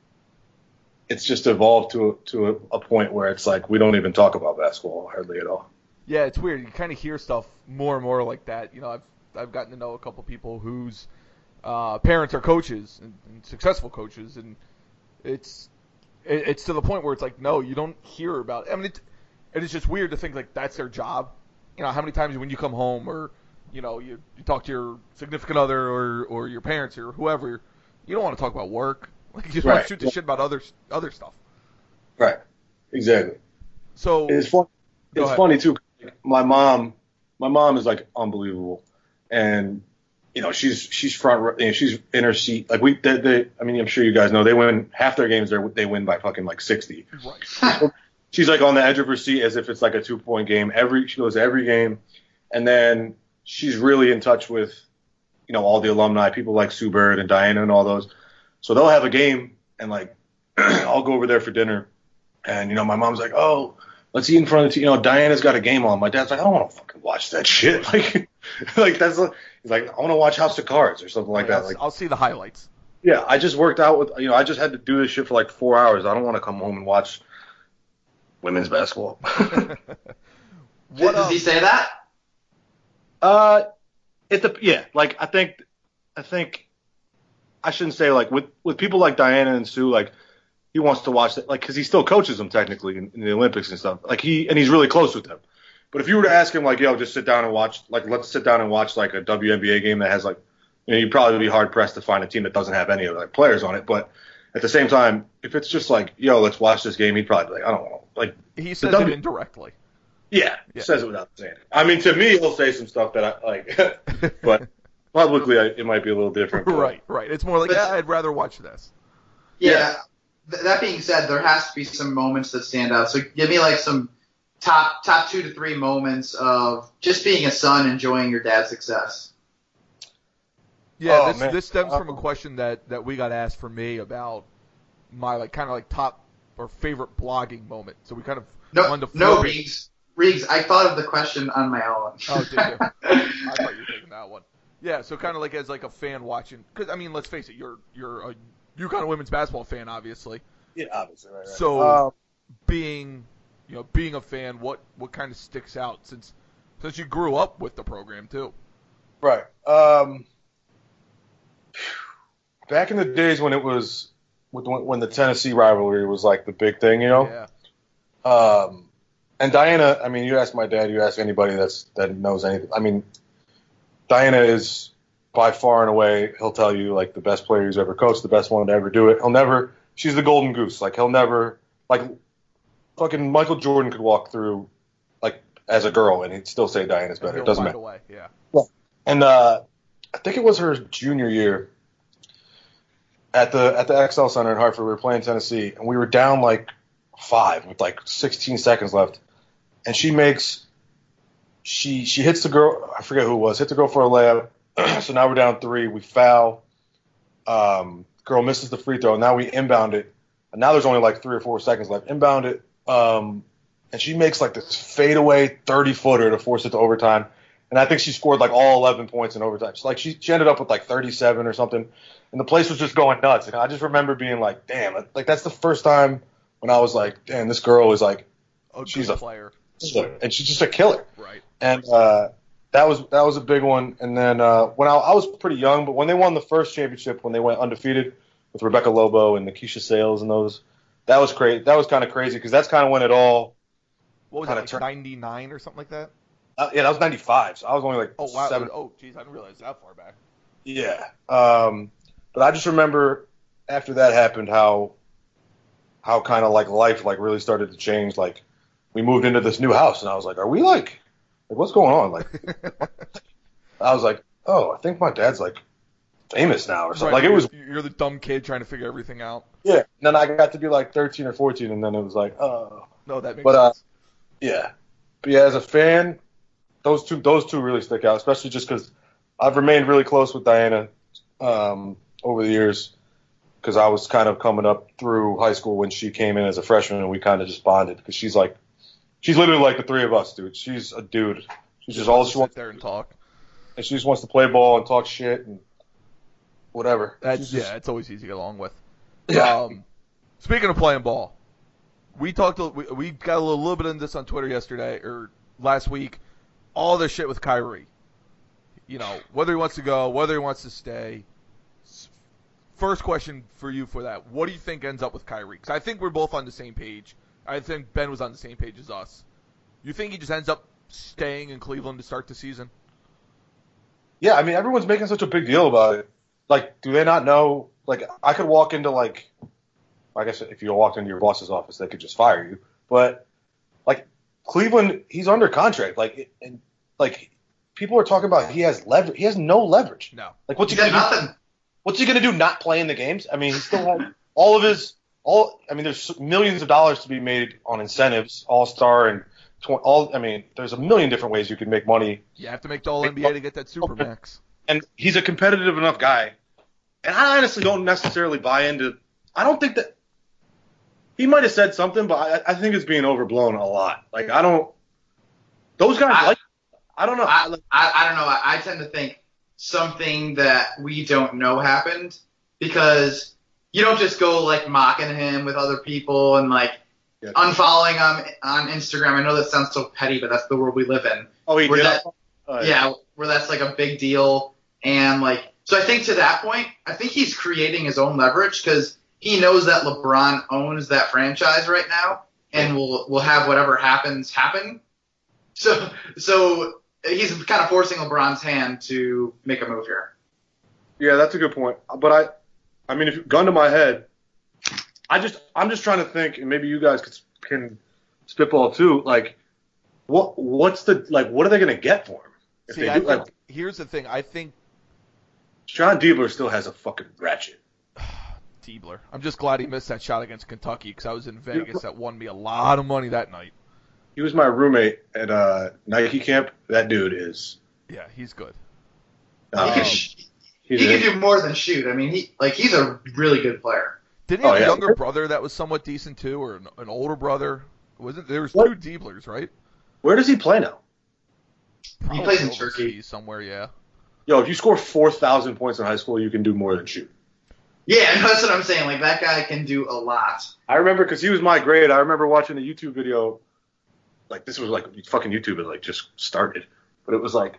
it's just evolved to a, to a, a point where it's like we don't even talk about basketball hardly at all. Yeah, it's weird. You kind of hear stuff more and more like that. You know, I've I've gotten to know a couple people whose uh, parents are coaches and, and successful coaches, and it's it, it's to the point where it's like, no, you don't hear about it. I mean, it, it is just weird to think like that's their job. You know, how many times when you come home or you know you, you talk to your significant other or or your parents or whoever, you don't want to talk about work. Like you just Right. want to shoot the shit about other other stuff. Right. Exactly. So It's fun. Go It's ahead. funny too. My mom, my mom is like unbelievable, and you know she's she's front. You know, she's in her seat. Like we, they, they, I mean, I'm sure you guys know they win half their games. They they win by fucking like sixty. right. She's like on the edge of her seat as if it's like a two point game. Every she goes to every game, and then she's really in touch with, you know, all the alumni, people like Sue Bird and Diana and all those. So they'll have a game, and like I'll go over there for dinner, and you know my mom's like, oh, let's eat in front of the, t-. you know, Diana's got a game on. My dad's like, I don't want to fucking watch that shit. Like, like that's he's like, I want to watch House of Cards or something like I'll, that. Like, I'll see the highlights. yeah, I just worked out with, you know, I just had to do this shit for like four hours. I don't want to come home and watch women's basketball. What Does um, he say that? Uh, it the yeah, like I think, I think, I shouldn't say like with with people like Diana and Sue, like he wants to watch that, like because he still coaches them technically in, in the Olympics and stuff. Like he and he's really close with them. But if you were to ask him like, yo, just sit down and watch, like let's sit down and watch like a W N B A game that has like, you know, you'd probably be hard pressed to find a team that doesn't have any of like players on it. But at the same time, if it's just like, yo, let's watch this game, he'd probably be like, I don't know, like he says W- it indirectly. yeah, Yeah. says it without saying it. I mean, to me, he'll say some stuff that I like, but publicly, I, it might be a little different. but- Right, right. It's more like, But- yeah, I'd rather watch this. Yeah. Yeah. th- that being said, there has to be some moments that stand out. So give me like some top top two to three moments of just being a son, enjoying your dad's success. Yeah, Oh, this man. this stems from a Um, question that, that we got asked for me about my like kind of like top or favorite blogging moment. So we kind of No, wanted to no, float it. Reeves. Reeves, I thought of the question on my own. Oh, did you? I thought you were taking that one. Yeah, so kind of like as like a fan watching, because I mean, let's face it, you're you're a UConn women's basketball fan, obviously. Yeah, obviously, right, right. So Um, being you know being a fan, what what kind of sticks out since since you grew up with the program too? Right. Um, back in the days when it was when when the Tennessee rivalry was like the big thing, you know. Yeah. Um, and Diana, I mean, you ask my dad, you ask anybody that's that knows anything. I mean, Diana is by far and away, he'll tell you, like the best player who's ever coached, the best one to ever do it. He'll never. She's the golden goose. Like he'll never. Like fucking Michael Jordan could walk through, like as a girl, and he'd still say Diana's better. It doesn't matter. Away. Yeah. And uh, I think it was her junior year at the at the X L Center in Hartford. We were playing Tennessee, and we were down like five with like sixteen seconds left, and she makes she she hits the girl. I forget who it was. Hit the girl for a layup. So now we're down three. We foul. Um, girl misses the free throw. Now we inbound it, and now there's only like three or four seconds left. Inbound it, um, and she makes like this fadeaway thirty footer to force it to overtime. And I think she scored like all eleven points in overtime. So like she, she ended up with like thirty-seven or something, and the place was just going nuts. And I just remember being like, damn, like that's the first time when I was like, damn, this girl is like, A she's good a player. and she's just a killer. Right. And uh, that was that was a big one. And then uh, when I, I was pretty young, but when they won the first championship, when they went undefeated with Rebecca Lobo and Nikisha Sales and those, that was crazy. That was kind of crazy because that's kind of when it all. What was Kinda that, like turn- ninety-nine or something like that? Uh, yeah, that was ninety-five. So I was only like Oh, wow. seven. Oh, geez, I didn't realize that far back. Yeah. Um, but I just remember after that happened how how kind of like life like really started to change. Like we moved into this new house and I was like, are we like, like what's going on? Like I was like, oh, I think my dad's like famous now or something. Right, Like it was You're the dumb kid trying to figure everything out. yeah. And then I got to be like thirteen or fourteen and then it was like, oh. No, that makes But, uh, sense. Yeah. But yeah, as a fan, those two those two really stick out, especially just because I've remained really close with Diana um, over the years because I was kind of coming up through high school when she came in as a freshman and we kind of just bonded because she's like, she's literally like the three of us, dude. She's a dude. She's just all she sit wants, there and talk. and she just wants to play ball and talk shit and whatever. That's She's just- yeah, it's always easy to get along with. Yeah. Um, speaking of playing ball, we talked. a- We, we got a little, little bit into this on Twitter yesterday or last week. All this shit with Kyrie. You know, whether he wants to go, whether he wants to stay. S- First question for you for that: what do you think ends up with Kyrie? Because I think we're both on the same page. I think Ben was on the same page as us. You think he just ends up staying in Cleveland to start the season? Yeah, I mean, everyone's making such a big deal about it. Like, do they not know? Like, I could walk into, like, I guess if you walked into your boss's office, they could just fire you. But, like, Cleveland, he's under contract. Like, and, like, people are talking about he has leverage. He has no leverage. No. Like, what's He he got gonna do? nothing. What's he gonna do? Not play in the games? I mean, he still has all of his all. I mean, there's millions of dollars to be made on incentives, All Star, and tw- all. I mean, there's a million different ways you can make money. You have to make the All N B A to get that Supermax. And he's a competitive enough guy. And I honestly don't necessarily buy into. I don't think that he might have said something, but I, I think it's being overblown a lot. Like I don't. Those guys I- like. I don't know. I, I, I don't know. I, I tend to think something that we don't know happened because you don't just go like mocking him with other people and like Yeah. unfollowing him on Instagram. I know that sounds so petty, but that's the world we live in. oh, he Where did. that- Uh, Yeah, where that's like a big deal. And like, so I think to that point, I think he's creating his own leverage because he knows that LeBron owns that franchise right now and will will have whatever happens happen. So so he's kind of forcing LeBron's hand to make a move here. Yeah, that's a good point. But I, I mean, if gun to my head, I just, I'm just trying to think, and maybe you guys could, can spitball too. Like, what, what's the, like, what are they gonna get for him? If See, they I do, think, like, here's the thing. I think John Diebler still has a fucking ratchet. Diebler. I'm just glad he missed that shot against Kentucky because I was in Vegas. That won me a lot of money that night. He was my roommate at uh, Nike camp. That dude is. Yeah, he's good. Um, he can, sh- he's he a- can do more than shoot. I mean, he like he's a really good player. Didn't he have Oh, a yeah. younger brother that was somewhat decent too, or an, an older brother? Wasn't there was What? two Dieblers, right? Where does he play now? He plays in Probably Turkey. overseas somewhere. Yeah. Yo, if you score four thousand points in high school, you can do more than shoot. Yeah, that's what I'm saying. Like that guy can do a lot. I remember because he was my grade. I remember watching a YouTube video. Like this was like fucking YouTube had like just started, but it was like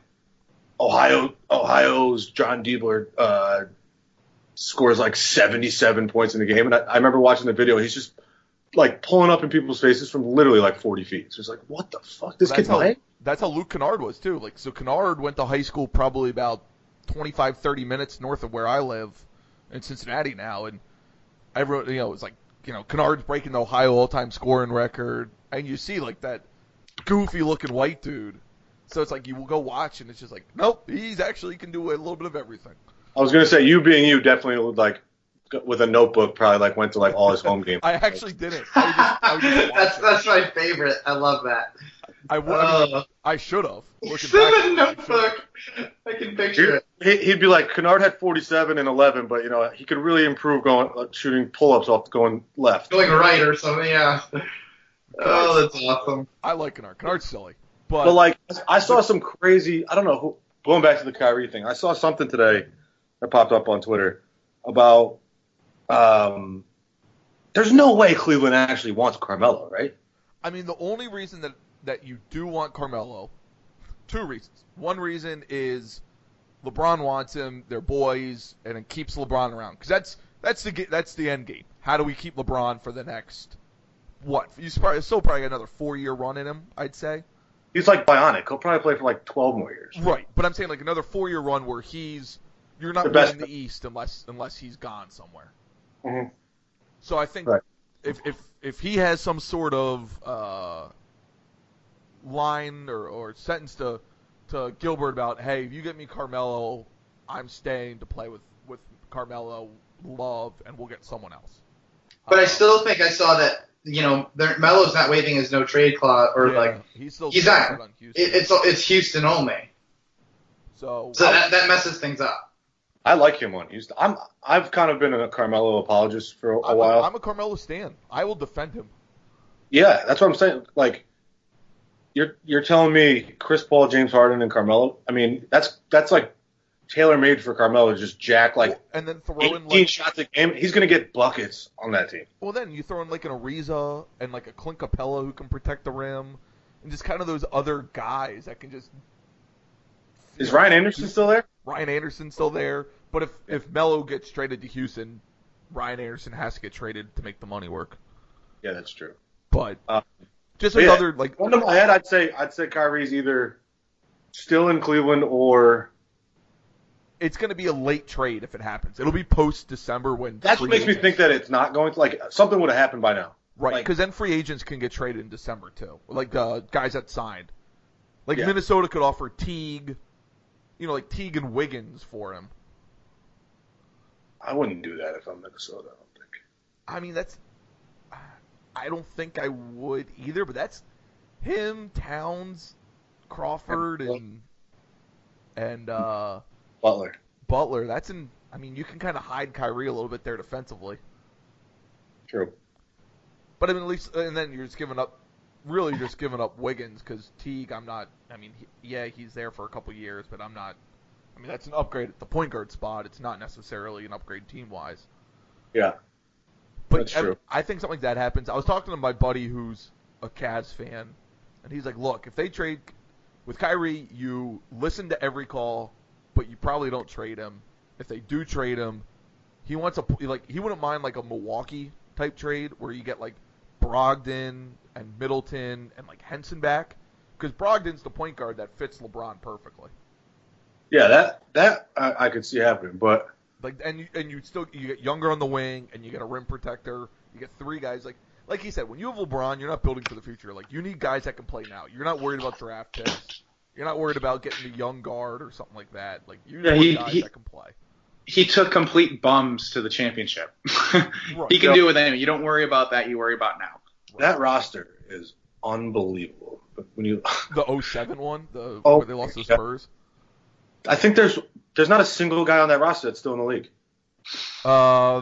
Ohio Ohio's John Diebler uh, scores like seventy-seven points in the game, and I, I remember watching the video. He's just like pulling up in people's faces from literally like forty feet. So it's like, what the fuck? This That's kid's how, playing? that's how Luke Kennard was too. Like so, Kennard went to high school probably about twenty-five, thirty minutes north of where I live in Cincinnati now, and everyone, you know, it was like, you know, Kennard's breaking the Ohio all-time scoring record, and you see like that goofy-looking white dude. So it's like you will go watch, and it's just like, nope, he's actually can do a little bit of everything. I was gonna say you being you definitely would like with a notebook probably like went to like all his home games. I actually didn't. I would just, I would just watch that's it. that's my favorite. I love that. I, would, I, mean, Uh, I should have. Looking Send back, a I should've. notebook. I can picture it. He- He'd be like, Kennard had forty-seven and eleven, but you know he could really improve going uh, shooting pull-ups off going left. Going right or something. Yeah. Oh, that's awesome. I like Kennard. Kennard's silly, but, But like, I saw some crazy. I don't know. Who, going back to the Kyrie thing, I saw something today that popped up on Twitter about. Um, there's no way Cleveland actually wants Carmelo, right? I mean, the only reason that, that you do want Carmelo, two reasons. One reason is LeBron wants him, they're boys, and it keeps LeBron around. Because that's that's the ga- that's the end game. How do we keep LeBron for the next what? You probably still probably got another four year run in him, I'd say. He's like bionic. He'll probably play for like twelve more years. Right, but I'm saying like another four year run where he's you're not The best. winning the East unless unless he's gone somewhere. Mhm. So I think Right. if if if he has some sort of uh, line or, or sentence to to Gilbert about, hey, if you get me Carmelo, I'm staying to play with, with Carmelo, Love, and we'll get someone else. But I Uh, still think I saw that. You know, there- Melo's not waiving his no trade clause, or yeah, like he's still he's not. set on Houston. It, it's it's Houston only. so So that that messes things up. I like him on Houston. I'm. I've kind of been a Carmelo apologist for a, a I'm, while. A, I'm a Carmelo stan. I will defend him. Yeah, that's what I'm saying. Like, you're you're telling me Chris Paul, James Harden, and Carmelo. I mean, that's that's like tailor made for Carmelo to just jack like And then throw in eighteen like shots a game. He's gonna get buckets on that team. well, then you throw in like an Ariza and like a Clint Capella who can protect the rim, and just kind of those other guys that can just. Is Ryan Anderson still there? Ryan Anderson's still there, but if if Melo gets traded to Houston, Ryan Anderson has to get traded to make the money work. Yeah, that's true. But Uh, just but yeah, another like One in my head, I'd say I'd say Kyrie's either still in Cleveland or it's going to be a late trade if it happens. It'll be post December when that's free what makes me agents- think that it's not going to like something would have happened by now. right like- because then free agents can get traded in December too, like uh, guys that signed. Like Yeah. Minnesota could offer Teague, you know, like Teague and Wiggins for him. I wouldn't do that if I'm Minnesota. I don't think. I mean, that's. I don't think I would either, but that's him, Towns, Crawford, and and uh, Butler. Butler. That's in. I mean, you can kind of hide Kyrie a little bit there defensively, True. but I mean, at least, and then you're just giving up. Really, you're just giving up Wiggins because Teague. I'm not. I mean, he, yeah, he's there for a couple years, but I'm not. I mean, that's an upgrade at the point guard spot. It's not necessarily an upgrade team wise. Yeah. But That's I, true. I think something like that happens. I was talking to my buddy who's a Cavs fan, and he's like, look, if they trade with Kyrie, you listen to every call, but you probably don't trade him. If they do trade him, he wants a like he wouldn't mind like a Milwaukee type trade where you get like Brogdon and Middleton and like Henson back, because Brogdon's the point guard that fits LeBron perfectly. Yeah, that that I, I could see happening, but Like and you, and you still you get younger on the wing and you get a rim protector. You get three guys like like he said, when you have LeBron, you're not building for the future. Like you need guys that can play now. You're not worried about draft picks. You're not worried about getting a young guard or something like that. Like you Yeah, need he- guys he- that can play. he took complete bums to the championship. Right. He can yep. do it with anyone. You don't worry about that. You worry about now. That roster is unbelievable. But when you the oh seven one, the oh, where they lost to the Spurs. I think there's there's not a single guy on that roster that's still in the league. Uh,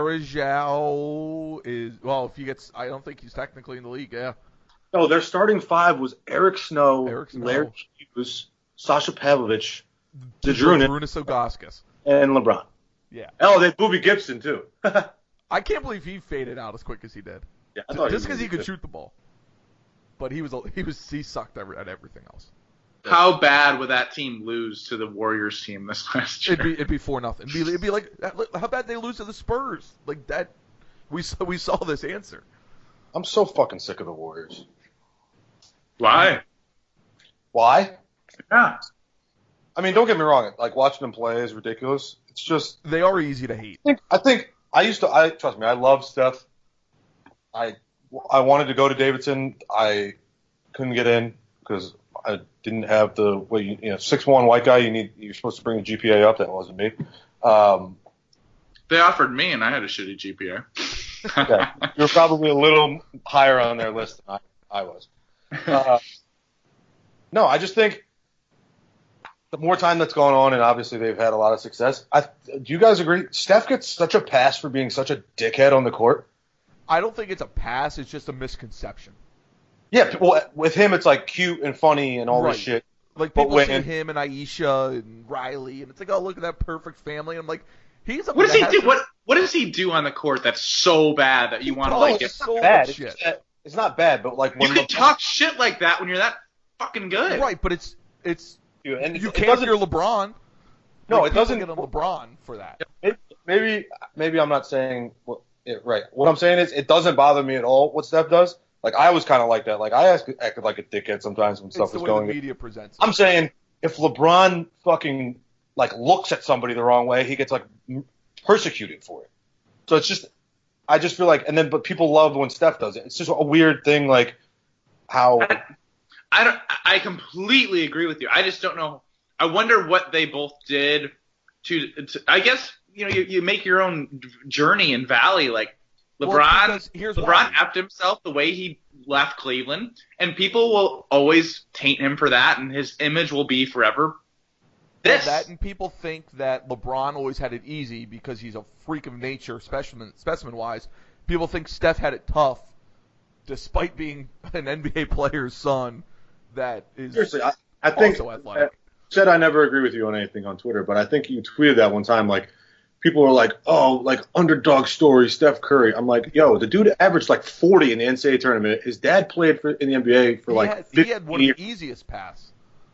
Varejao is well. If he gets, I don't think he's technically in the league. Yeah. No, their starting five was Eric Snow, Eric Snow. Larry Hughes, Sasha Pavlovich, Zdrunas, Zdrunas Ilgauskas. and LeBron. Yeah. Oh, they had Boobie Gibson too. I can't believe he faded out as quick as he did. Yeah, I thought just because he, he could shoot the ball. But he was he was he sucked every, at everything else. How bad would that team lose to the Warriors team this last year? It'd be it'd be four nothing. It'd be, it'd be like how bad they lose to the Spurs. Like that. We saw, we saw this answer. I'm so fucking sick of the Warriors. Why? Why? Yeah. I mean, don't get me wrong. Like watching them play is ridiculous. It's just they are easy to hate. I think I think I used to. I trust me. I love Steph. I I wanted to go to Davidson. I couldn't get in because I didn't have the way you, you know six one white guy. You need you're supposed to bring the G P A up. That wasn't me. Um, they offered me, and I had a shitty G P A. yeah, you're probably a little higher on their list than I, I was. Uh, no, I just think the more time that's gone on, and obviously they've had a lot of success. I, do you guys agree? Steph gets such a pass for being such a dickhead on the court. I don't think it's a pass. It's just a misconception. Yeah, well, with him it's like cute and funny and all right. this shit. Like but people when, see him and Aisha and Riley, and it's like, oh, look at that perfect family. And I'm like, he's a what does he do? to, What what does he do on the court that's so bad that you want to like? It's get not bad. It's, just that, it's not bad, but like when you can the, talk shit like that when you're that fucking good, right? But it's it's dude, and you it can't doesn't, hear LeBron. No, like, it doesn't get on LeBron for that. Maybe, maybe maybe I'm not saying what, yeah, right. What I'm saying is it doesn't bother me at all what Steph does. Like I was kind of like that. Like I acted, acted like a dickhead sometimes when stuff it's the was way going. The media presents. I'm saying if LeBron fucking like looks at somebody the wrong way, he gets like persecuted for it. So it's just, I just feel like, and then but people love when Steph does it. It's just a weird thing, like how. I, I don't. I completely agree with you. I just don't know. I wonder what they both did to. to I guess you know you, you make your own journey in Valley. Like LeBron, well, here's LeBron why. effed himself the way he left Cleveland, and people will always taint him for that, and his image will be forever. This. That and people think that LeBron always had it easy because he's a freak of nature, specimen specimen wise. People think Steph had it tough, despite being an N B A player's son. That is seriously, I, I think. Also athletic. I said I never agree with you on anything on Twitter, but I think you tweeted that one time. Like people were like, "Oh, like underdog story, Steph Curry." I'm like, "Yo, the dude averaged like forty in the N C double A tournament. His dad played for in the N B A for he like had, fifteen he had one years. of the easiest pass.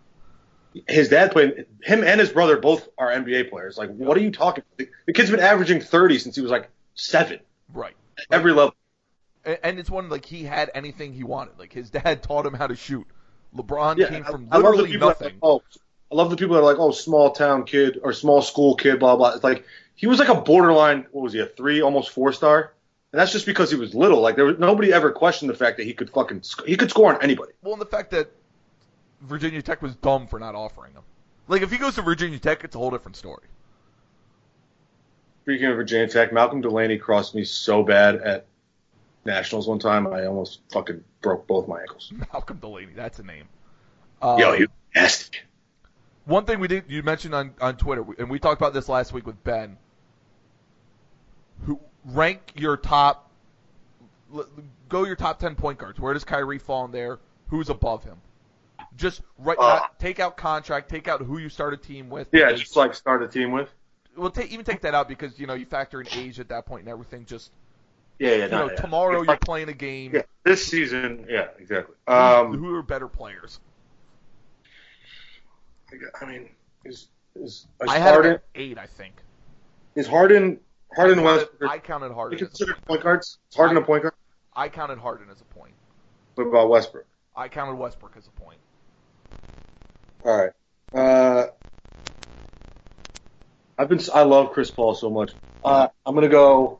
His dad played. Him and his brother both are N B A players. Like, what are you talking? The, the kid's been averaging thirty since he was like seven. Right. At every level. And, and it's one like he had anything he wanted. Like his dad taught him how to shoot. LeBron Yeah, came from I, I love the literally people that are nothing. like, oh, I love the people that are like, oh, small town kid or small school kid, blah blah. It's like he was like a borderline. What was he? A three, almost four star. And that's just because he was little. Like there was nobody ever questioned the fact that he could fucking sc- he could score on anybody. Well, and the fact that Virginia Tech was dumb for not offering him. Like if he goes to Virginia Tech, it's a whole different story. Speaking of Virginia Tech, Malcolm Delaney crossed me so bad at Nationals one time, I almost fucking broke both my ankles. Malcolm Delaney, that's a name. Um, Yo, you nasty. One thing we did, you mentioned on, on Twitter, and we talked about this last week with Ben. Who rank your top? Go your top ten point guards. Where does Kyrie fall in there? Who's above him? Just right. Uh, not, take out contract. Take out who you start a team with. Yeah, because, just like start a team with. Well, take, even take that out because you know you factor in age at that point and everything. Just Yeah, yeah. you No, know, yeah. tomorrow It's you're like- playing a game. Yeah, this season. Yeah, exactly. Who- Um, who are better players? I mean, is is, is I had him Harden at eight, I think. is Harden Harden I West? counted, I counted You Harden. As a consider point. point guards? Is Harden a point guard? I counted Harden as a point. What about Westbrook? I counted Westbrook as a point. All right. Uh, I've been. I love Chris Paul so much. Uh, I'm gonna go.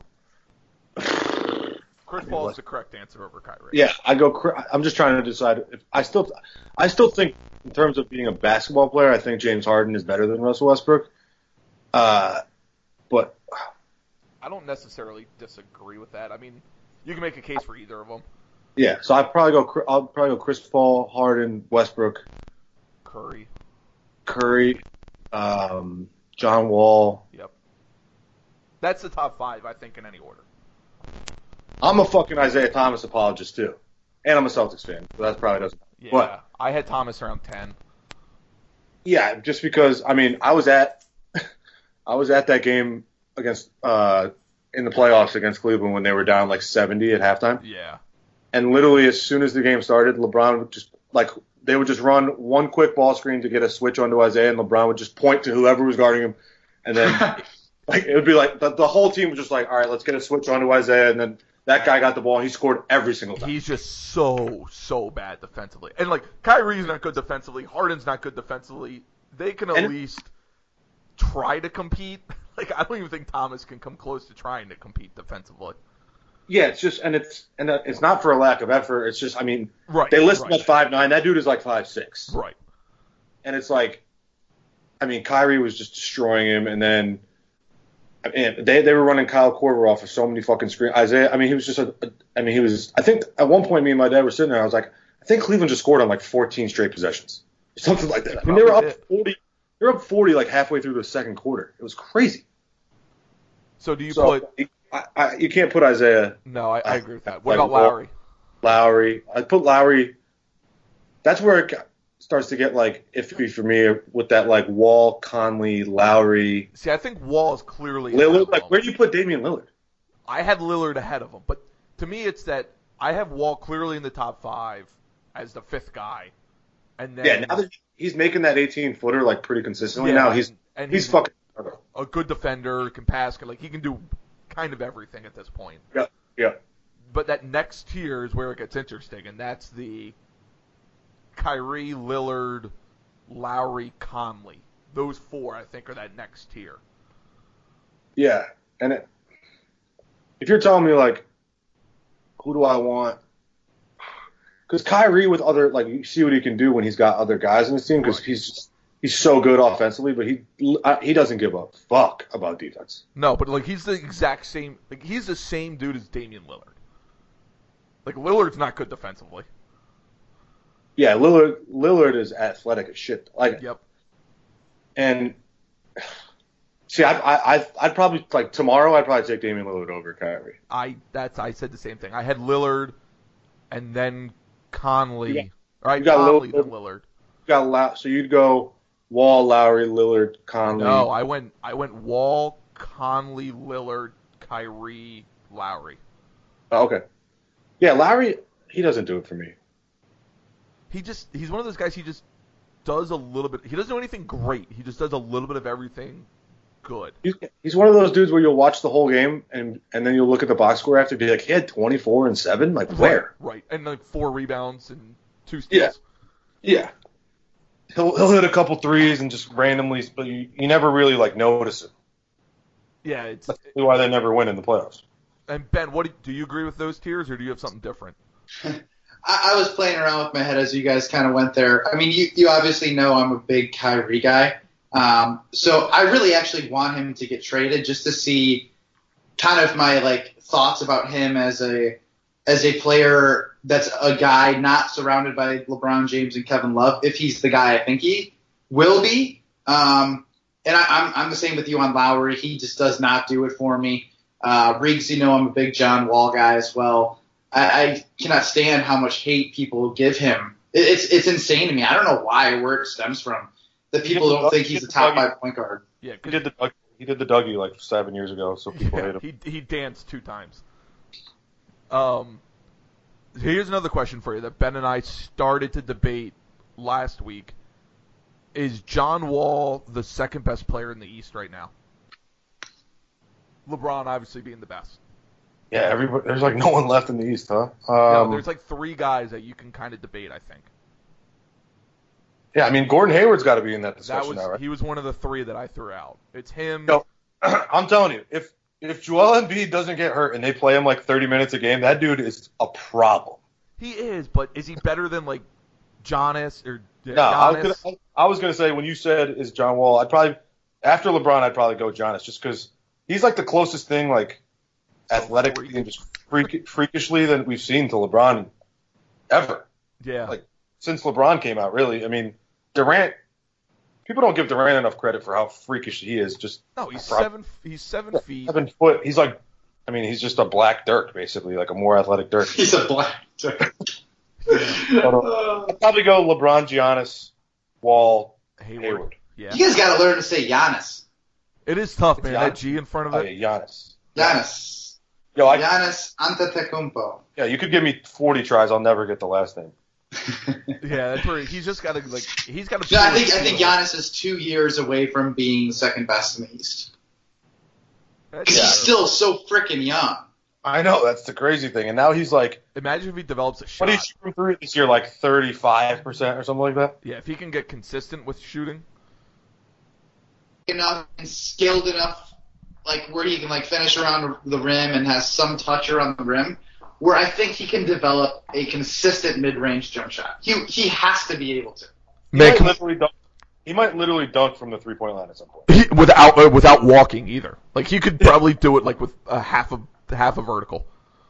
Chris Paul is the correct answer over Kyrie. Yeah, I go. Chri- I'm just trying to decide if I still. I still think in terms of being a basketball player, I think James Harden is better than Russell Westbrook. Uh, but I don't necessarily disagree with that. I mean, you can make a case for either of them. yeah. So I'd probably go. I'll probably go Chris Paul, Harden, Westbrook, Curry. Curry, um, John Wall. Yep. That's the top five, I think, in any order. I'm a fucking Isaiah Thomas apologist too, and I'm a Celtics fan. So that probably doesn't. Yeah. But I had Thomas around ten. yeah, just because I mean I was at I was at that game against uh, in the playoffs against Cleveland when they were down like seventy at halftime. Yeah. And literally as soon as the game started, LeBron would just like they would just run one quick ball screen to get a switch onto Isaiah, and LeBron would just point to whoever was guarding him, and then like it would be like the, the whole team was just like, all right, let's get a switch onto Isaiah, and then that guy got the ball and he scored every single time. He's just so, so bad defensively. And, like, Kyrie's not good defensively. Harden's not good defensively. They can at And- least try to compete. Like, I don't even think Thomas can come close to trying to compete defensively. Yeah, it's just and it's and it's not for a lack of effort. It's just I mean Right. they list him right. at five nine. That dude is like five six. Right. And it's like, I mean, Kyrie was just destroying him, and then I mean, they they were running Kyle Korver off of so many fucking screens. Isaiah, I mean, he was just a, a, I mean, he was. I think at one point, me and my dad were sitting there. I was like, I think Cleveland just scored on like fourteen straight possessions, something like that. I mean, they were up Probably did. forty. They were up forty like halfway through the second quarter. It was crazy. So do you So put you, I, I, you can't put Isaiah, No, I, I agree with that. What Like, about Lowry? Lowry. I put Lowry. That's where it got- starts to get like iffy for me with that like Wall, Conley, Lowry, See, I think Wall is clearly ahead Lillard. of Like, him. where do you put Damian Lillard? I had Lillard ahead of him, but to me it's that I have Wall clearly in the top five as the fifth guy. And then Yeah, now that he's making that eighteen footer like pretty consistently Yeah, now, he's and, and he's fucking. a good defender, can pass, can, like he can do kind of everything at this point. Yeah, yeah, But that next tier is where it gets interesting, and that's the Kyrie, Lillard, Lowry, Conley. Those four, I think, are that next tier. yeah. And it, if you're telling me like, who do I want? Because Kyrie with other like you see what he can do when he's got other guys in his team because Right. he's just, he's so good offensively, but he uh, he doesn't give a fuck about defense. No, but like he's the exact same. Like he's the same dude as Damian Lillard. Like Lillard's not good defensively. Yeah, Lillard Lillard is athletic as shit. Like, Yep. and see, I I I'd, I'd probably like tomorrow. I'd probably take Damian Lillard over Kyrie. I that's I said the same thing. I had Lillard, and then Conley. You got- right, you got Conley Lillard. then Lillard. You got Low, so you'd go Wall, Lowry, Lillard, Conley. No, I went I went Wall, Conley, Lillard, Kyrie, Lowry. Oh, okay. Yeah, Lowry, he doesn't do it for me. He just he's one of those guys. He just does a little bit. He doesn't do anything great. He just does a little bit of everything good. He's, he's one of those dudes where you'll watch the whole game and and then you'll look at the box score after and be like, he had twenty-four and seven? Like, where? Right, right. And like four rebounds and two steals. Yeah. He'll he'll hit a couple threes and just randomly, but you, you never really like notice it. Yeah. It's That's why they never win in the playoffs. and Ben, what do, do you agree with those tiers, or do you have something different? I, I was playing around with my head as you guys kind of went there. I mean, you, you obviously know I'm a big Kyrie guy. Um, so I really actually want him to get traded just to see kind of my like thoughts about him as a as a player that's a guy not surrounded by LeBron James and Kevin Love, if he's the guy I think he will be. Um, and I, I'm I'm the same with you on Lowry. He just does not do it for me. Uh, Riggs, you know, I'm a big John Wall guy as well. I, I cannot stand how much hate people give him. It, it's it's insane to me. I don't know why or where it stems from. That people don't think he's a top five point guard. Yeah, He 'cause- did the he did the Dougie like seven years ago, so people yeah, hate him. he he danced two times. Um, here's another question for you that Ben and I started to debate last week. Is John Wall the second best player in the East right now? LeBron obviously being the best. Yeah, everybody. There's like no one left in the East, huh? No, Um, there's like three guys that you can kind of debate, I think. yeah, I mean Gordon Hayward's got to be in that That discussion was now, right? he was one of the three that I threw out. It's him. No. I'm telling you, if if Joel Embiid doesn't get hurt and they play him like thirty minutes a game, that dude is a problem. He is, but is he better than like Giannis or No, I was Giannis? gonna I was gonna say when you said is John Wall, I'd probably after LeBron I'd probably go Giannis just because he's like the closest thing, like athletically and just freak, freakishly that we've seen to LeBron ever. Yeah. Like since LeBron came out, really. I mean, Durant. People don't give Durant enough credit for how freakish he is. Just no, he's prob- seven. He's seven feet. Seven foot. He's like, I mean, he's just a black Dirk, basically, like a more athletic Dirk. He's a black Dirk. But, uh, I'd probably go LeBron, Giannis, Wall, Hayward. Hayward. Yeah. You guys got to learn to say Giannis. It is tough, It's man. Giannis. That G in front of Oh, it. yeah, Giannis. Giannis. Yo, I, Giannis Antetokounmpo. yeah, you could give me forty tries, I'll never get the last name. Yeah, that's where he's just got to like. He's got to. Yeah, I think I think Giannis is two years away from being the second best in the East. Because Yeah. he's still so freaking young. I know, that's the crazy thing. And now he's like, Imagine if he develops a shot. what do you shoot from three this year? Like thirty-five percent or something like that? Yeah, if he can get consistent with shooting. Enough and skilled enough, like where he can like finish around the rim and has some touch around the rim, where I think he can develop a consistent mid-range jump shot. He he has to be able to. He Man, might, can- literally dunk, he might literally dunk from the three-point line at some point. He, without uh, without walking either. Like he could probably do it like with a half a half a vertical.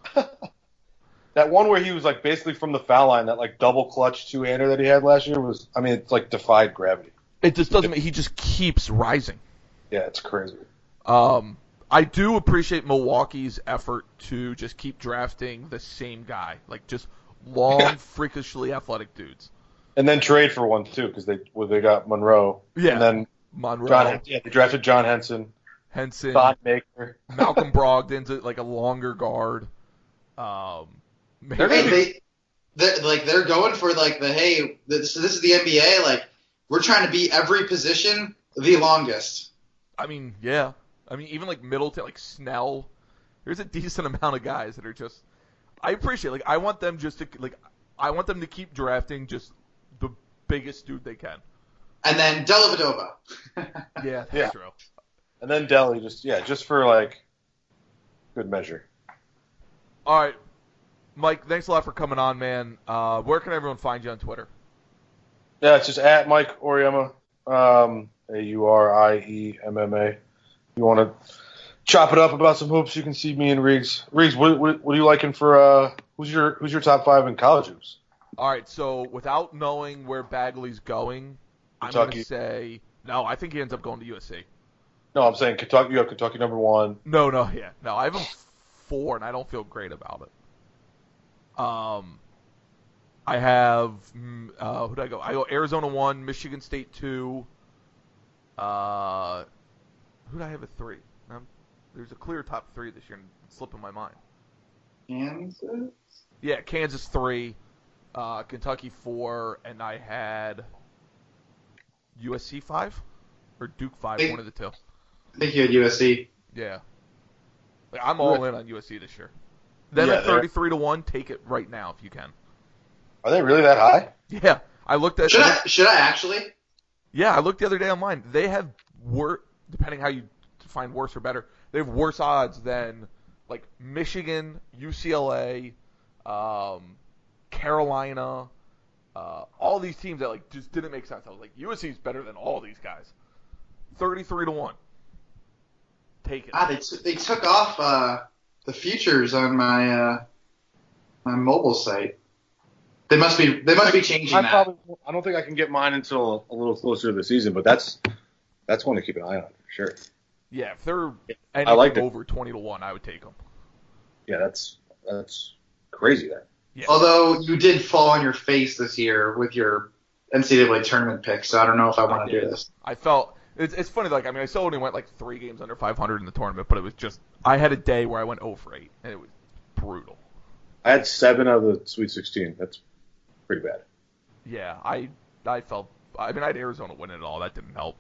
That one where he was like basically from the foul line, that like double clutch two-hander that he had last year was, I mean, it's like defied gravity. It just doesn't. He just keeps rising. Yeah, it's crazy. Um, I do appreciate Milwaukee's effort to just keep drafting the same guy, like just long, Yeah. freakishly athletic dudes. And then trade for one too, because they well, they got Monroe. Yeah. And then Monroe, John, yeah, they drafted John Henson, Henson, Don Maker. Malcolm Brogdon's a- like a longer guard. Um, They're Hey, gonna be- they, they're, like they're going for like the hey, this this is the N B A. Like we're trying to be every position the longest. I mean, yeah. I mean, even like Middleton, like Snell. There's a decent amount of guys that are just. I appreciate. Like, I want them just to like. I want them to keep drafting just the biggest dude they can. And then Dellavedova. Yeah, that's Yeah. true. And then Delhi, just yeah, just for like good measure. All right, Mike. Thanks a lot for coming on, man. Uh, where can everyone find you on Twitter? Yeah, it's just at Mike Auriemma, um, A U R I E M M A. You want to chop it up about some hoops? You can see me and Riggs. Riggs, what, what, what are you liking for? Uh, who's your who's your top five in college hoops? All right, so without knowing where Bagley's going, I'm going Kentucky. to say no. I think he ends up going to U S C. No, I'm saying Kentucky. You have Kentucky number one. No, no, yeah, no. I have him four, and I don't feel great about it. Um, I have mm, uh, who did I go? I go Arizona one, Michigan State two. Uh, who did I have at three? Um, there's a clear top three this year, and it's slipping my mind. Kansas? Yeah, Kansas three, uh, Kentucky four, and I had U S C five or Duke five, Hey. one of the two. I think you had U S C. Yeah, like, I'm all in on U S C this year. Then Yeah, at they're- thirty-three to one, take it right now if you can. Are they really that high? Yeah, I looked at. Should I should I actually? Yeah, I looked the other day online. They have worse, depending how you define worse or better. They have worse odds than like Michigan, U C L A, um, Carolina, uh, all these teams that like just didn't make sense. I was like, U S C is better than all these guys. Thirty-three to one. Take it. Ah, they t- they took off uh, the futures on my uh, my mobile site. They must be they must be changing I that. probably I don't think I can get mine until a little closer to the season, but that's that's one to keep an eye on for sure. Yeah, if they're I anything liked it. over twenty to one, I would take them. Yeah, that's that's crazy. Then Yeah. Although you did fall on your face this year with your N C double A tournament pick, so I don't know if I want to do this. I felt it's it's funny. Like I mean, I still only went like three games under five hundred in the tournament, but it was just I had a day where I went zero for eight, and it was brutal. I had seven out of the Sweet sixteen. That's pretty bad. Yeah, I I felt. I mean, I had Arizona win it all. That didn't help.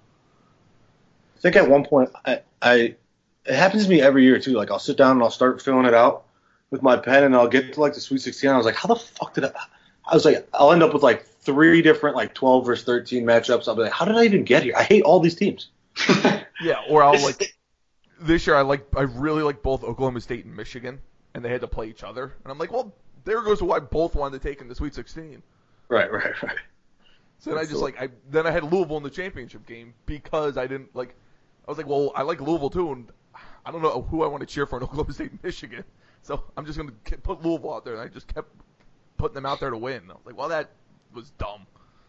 I think at one point, I, I it happens to me every year too. Like I'll sit down and I'll start filling it out with my pen, and I'll get to like the Sweet sixteen. And I was like, how the fuck did I? I was like, I'll end up with like three different like twelve versus thirteen matchups. I'll be like, how did I even get here? I hate all these teams. Yeah, or I'll like this year. I like I really like both Oklahoma State and Michigan, and they had to play each other. And I'm like, well, there goes why both wanted to take in the Sweet sixteen. Right, right, right. So then I just like I then I had Louisville in the championship game because I didn't like. I was like, well, I like Louisville too, and I don't know who I want to cheer for in Oklahoma State, Michigan. So I'm just going to put Louisville out there, and I just kept putting them out there to win. I was like, well, that was dumb.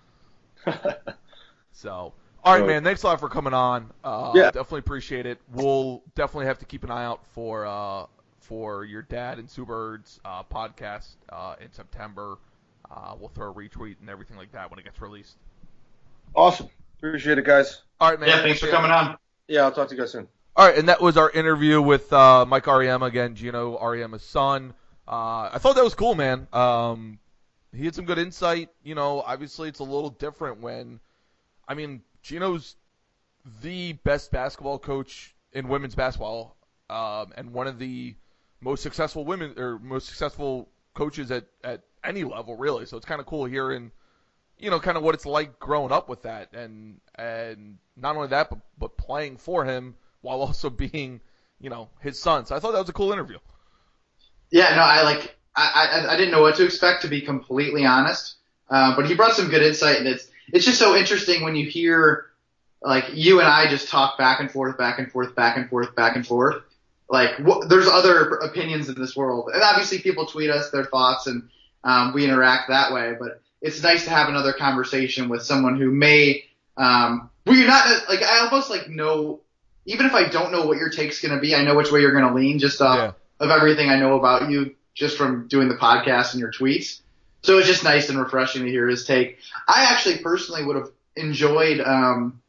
So, all right, man, thanks a lot for coming on. Uh, yeah. Definitely appreciate it. We'll definitely have to keep an eye out for uh, for your dad and Sue Bird's uh, podcast uh, in September. Uh, we'll throw a retweet and everything like that when it gets released. Awesome. Appreciate it, guys. All right, man. Yeah, thanks for coming on. Yeah, I'll talk to you guys soon. All right, and that was our interview with uh, Mike Auriemma, again, Gino Auriemma's son. Uh, I thought that was cool, man. Um, he had some good insight. You know, obviously it's a little different when, I mean, Gino's the best basketball coach in women's basketball, um, and one of the most successful women or most successful coaches at, at any level, really. So it's kind of cool hearing, you know, kind of what it's like growing up with that, and and not only that, but, but playing for him while also being, you know, his son. So I thought that was a cool interview. Yeah, no, I like. I, I I didn't know what to expect, to be completely honest. Uh, but he brought some good insight, and it's it's just so interesting when you hear, like, you and I just talk back and forth, back and forth, back and forth, back and forth. Like, wh- there's other opinions in this world, and obviously people tweet us their thoughts, and um, we interact that way. But it's nice to have another conversation with someone who may, um, where you're not like, I almost like know, even if I don't know what your take's going to be, I know which way you're going to lean just off Yeah. of everything I know about you just from doing the podcast and your tweets. So it's just nice and refreshing to hear his take. I actually personally would have enjoyed, um,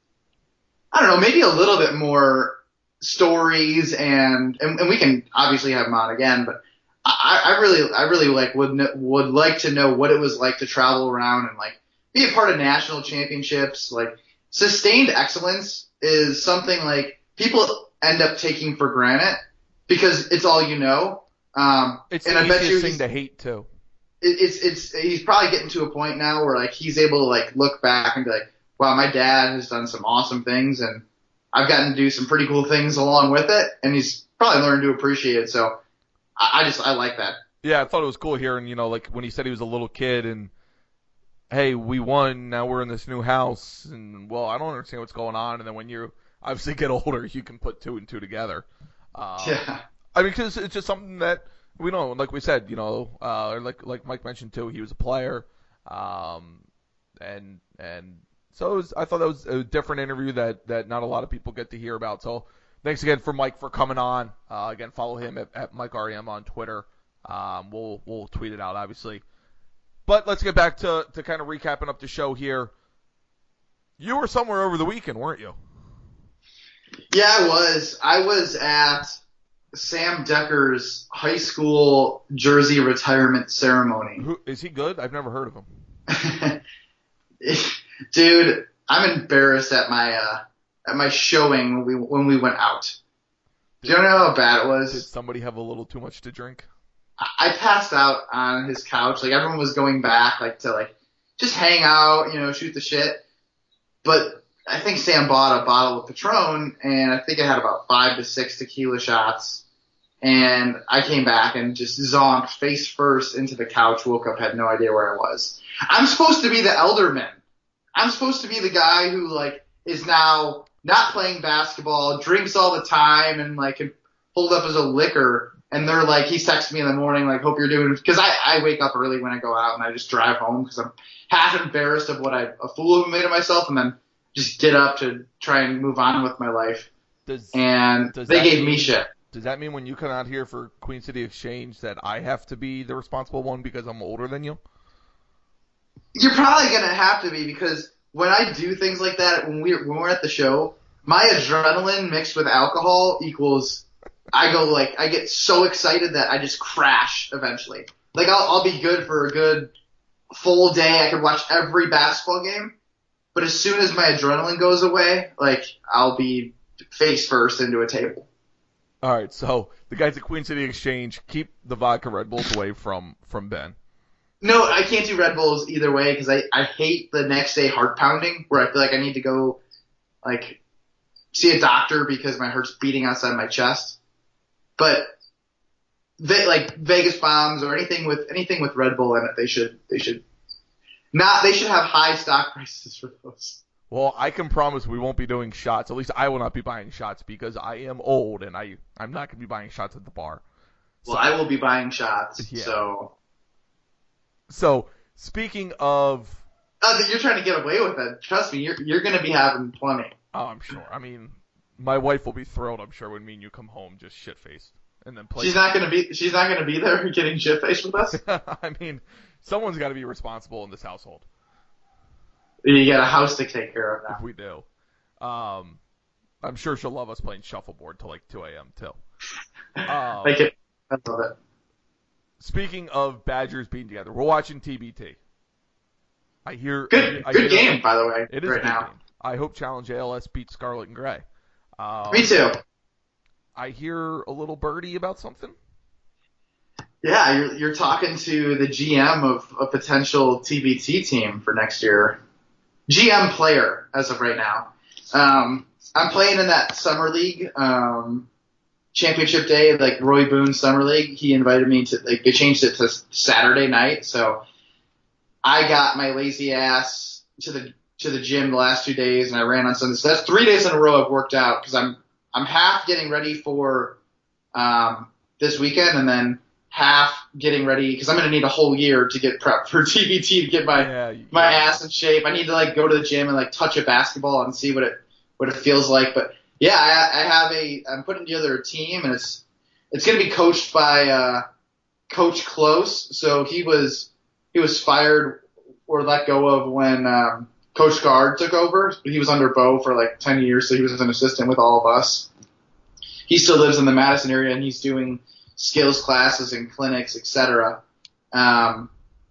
I don't know, maybe a little bit more stories, and, and, and we can obviously have him on again, but I, I really, I really like would would like to know what it was like to travel around and like be a part of national championships. Like, sustained excellence is something like people end up taking for granted because it's all you know. Um, It's and the I bet you easiest thing he's- to hate, too. it, it's it's he's probably getting to a point now where like he's able to like look back and be like, wow, my dad has done some awesome things, and I've gotten to do some pretty cool things along with it, and he's probably learned to appreciate it. So I, I just I like that. Yeah, I thought it was cool hearing, you know, like when he said he was a little kid and, hey, we won, now we're in this new house, and, well, I don't understand what's going on. And then when you obviously get older, you can put two and two together. Um, Yeah. I mean, because it's just something that we know, like we said, you know, uh, like like Mike mentioned too, he was a player, um, and and so it was, I thought that was a different interview that, that not a lot of people get to hear about. So thanks again for Mike for coming on. Uh, again, follow him at, at Mike Auriemma on Twitter. Um, we'll we'll tweet it out, obviously. But let's get back to, to kind of recapping up the show here. You were somewhere over the weekend, weren't you? Yeah, I was. I was at Sam Decker's high school jersey retirement ceremony. Who is he good? I've never heard of him. Dude, I'm embarrassed at my uh, at my showing when we when we went out. Do you know how bad it Did was? somebody have a little too much to drink? I passed out on his couch. Like, everyone was going back, like, to, like, just hang out, you know, shoot the shit. But I think Sam bought a bottle of Patron, and I think it had about five to six tequila shots. And I came back and just zonked face first into the couch, woke up, had no idea where I was. I'm supposed to be the elderman. I'm supposed to be the guy who, like, is now not playing basketball, drinks all the time, and, like, can hold up as a liquor. And they're like, he texts me in the morning, like, hope you're doing, because I, I wake up early when I go out and I just drive home because I'm half embarrassed of what I, a fool have made of myself, and then just get up to try and move on with my life. Does And does they that gave mean- me shit. Does that mean when you come out here for Queen City Exchange that I have to be the responsible one because I'm older than you? You're probably going to have to be, because when I do things like that, when we're, when we're at the show, my adrenaline mixed with alcohol equals, I go like, I get so excited that I just crash eventually. Like, I'll, I'll be good for a good full day. I could watch every basketball game. But as soon as my adrenaline goes away, like, I'll be face first into a table. All right, so the guys at Queen City Exchange, keep the vodka Red Bulls away from, from Ben. No, I can't do Red Bulls either way because I, I hate the next day heart pounding where I feel like I need to go, like, see a doctor because my heart's beating outside my chest. But they, like Vegas bombs or anything with anything with Red Bull in it, they should they should not they should have high stock prices for those. Well, I can promise we won't be doing shots. At least I will not be buying shots because I am old and I, I'm not going to be buying shots at the bar. Well, I will be buying shots, Yeah. so. So, speaking of... Uh, you're trying to get away with it. Trust me, you're, you're going to be having plenty. Oh, I'm sure. I mean, my wife will be thrilled, I'm sure, when me and you come home just shit-faced. And then play. She's not going to be, she's not going to be there getting shit-faced with us? I mean, someone's got to be responsible in this household. You got a house to take care of now. If we do. Um, I'm sure she'll love us playing shuffleboard till like two a.m. too. Um, Like it. I love it. Speaking of Badgers being together, we're watching T B T. I hear Good, I good hear, game, by the way. It is right a good now. game. I hope Challenge A L S beats Scarlet and Gray. Um, Me too. I hear a little birdie about something. Yeah, you're, you're talking to the G M of a potential T B T team for next year. G M player as of right now. Um, I'm playing in that summer league, um, championship day, like Roy Boone summer league. He invited me to, like, they changed it to Saturday night, so I got my lazy ass to the to the gym the last two days, and I ran on Sunday. So that's three days in a row I've worked out because I'm I'm half getting ready for um, this weekend, and then half getting ready because I'm going to need a whole year to get prepped for T B T to get my Yeah, you- my yeah. ass in shape. I need to like go to the gym and like touch a basketball and see what it what it feels like. But yeah, I, I have a I'm putting together a team, and it's it's going to be coached by uh, Coach Close. So he was he was fired or let go of when um, Coach Guard took over. He was under Bo for like ten years, so he was an assistant with all of us. He still lives in the Madison area, and he's doing skills classes and clinics, et cetera. Um,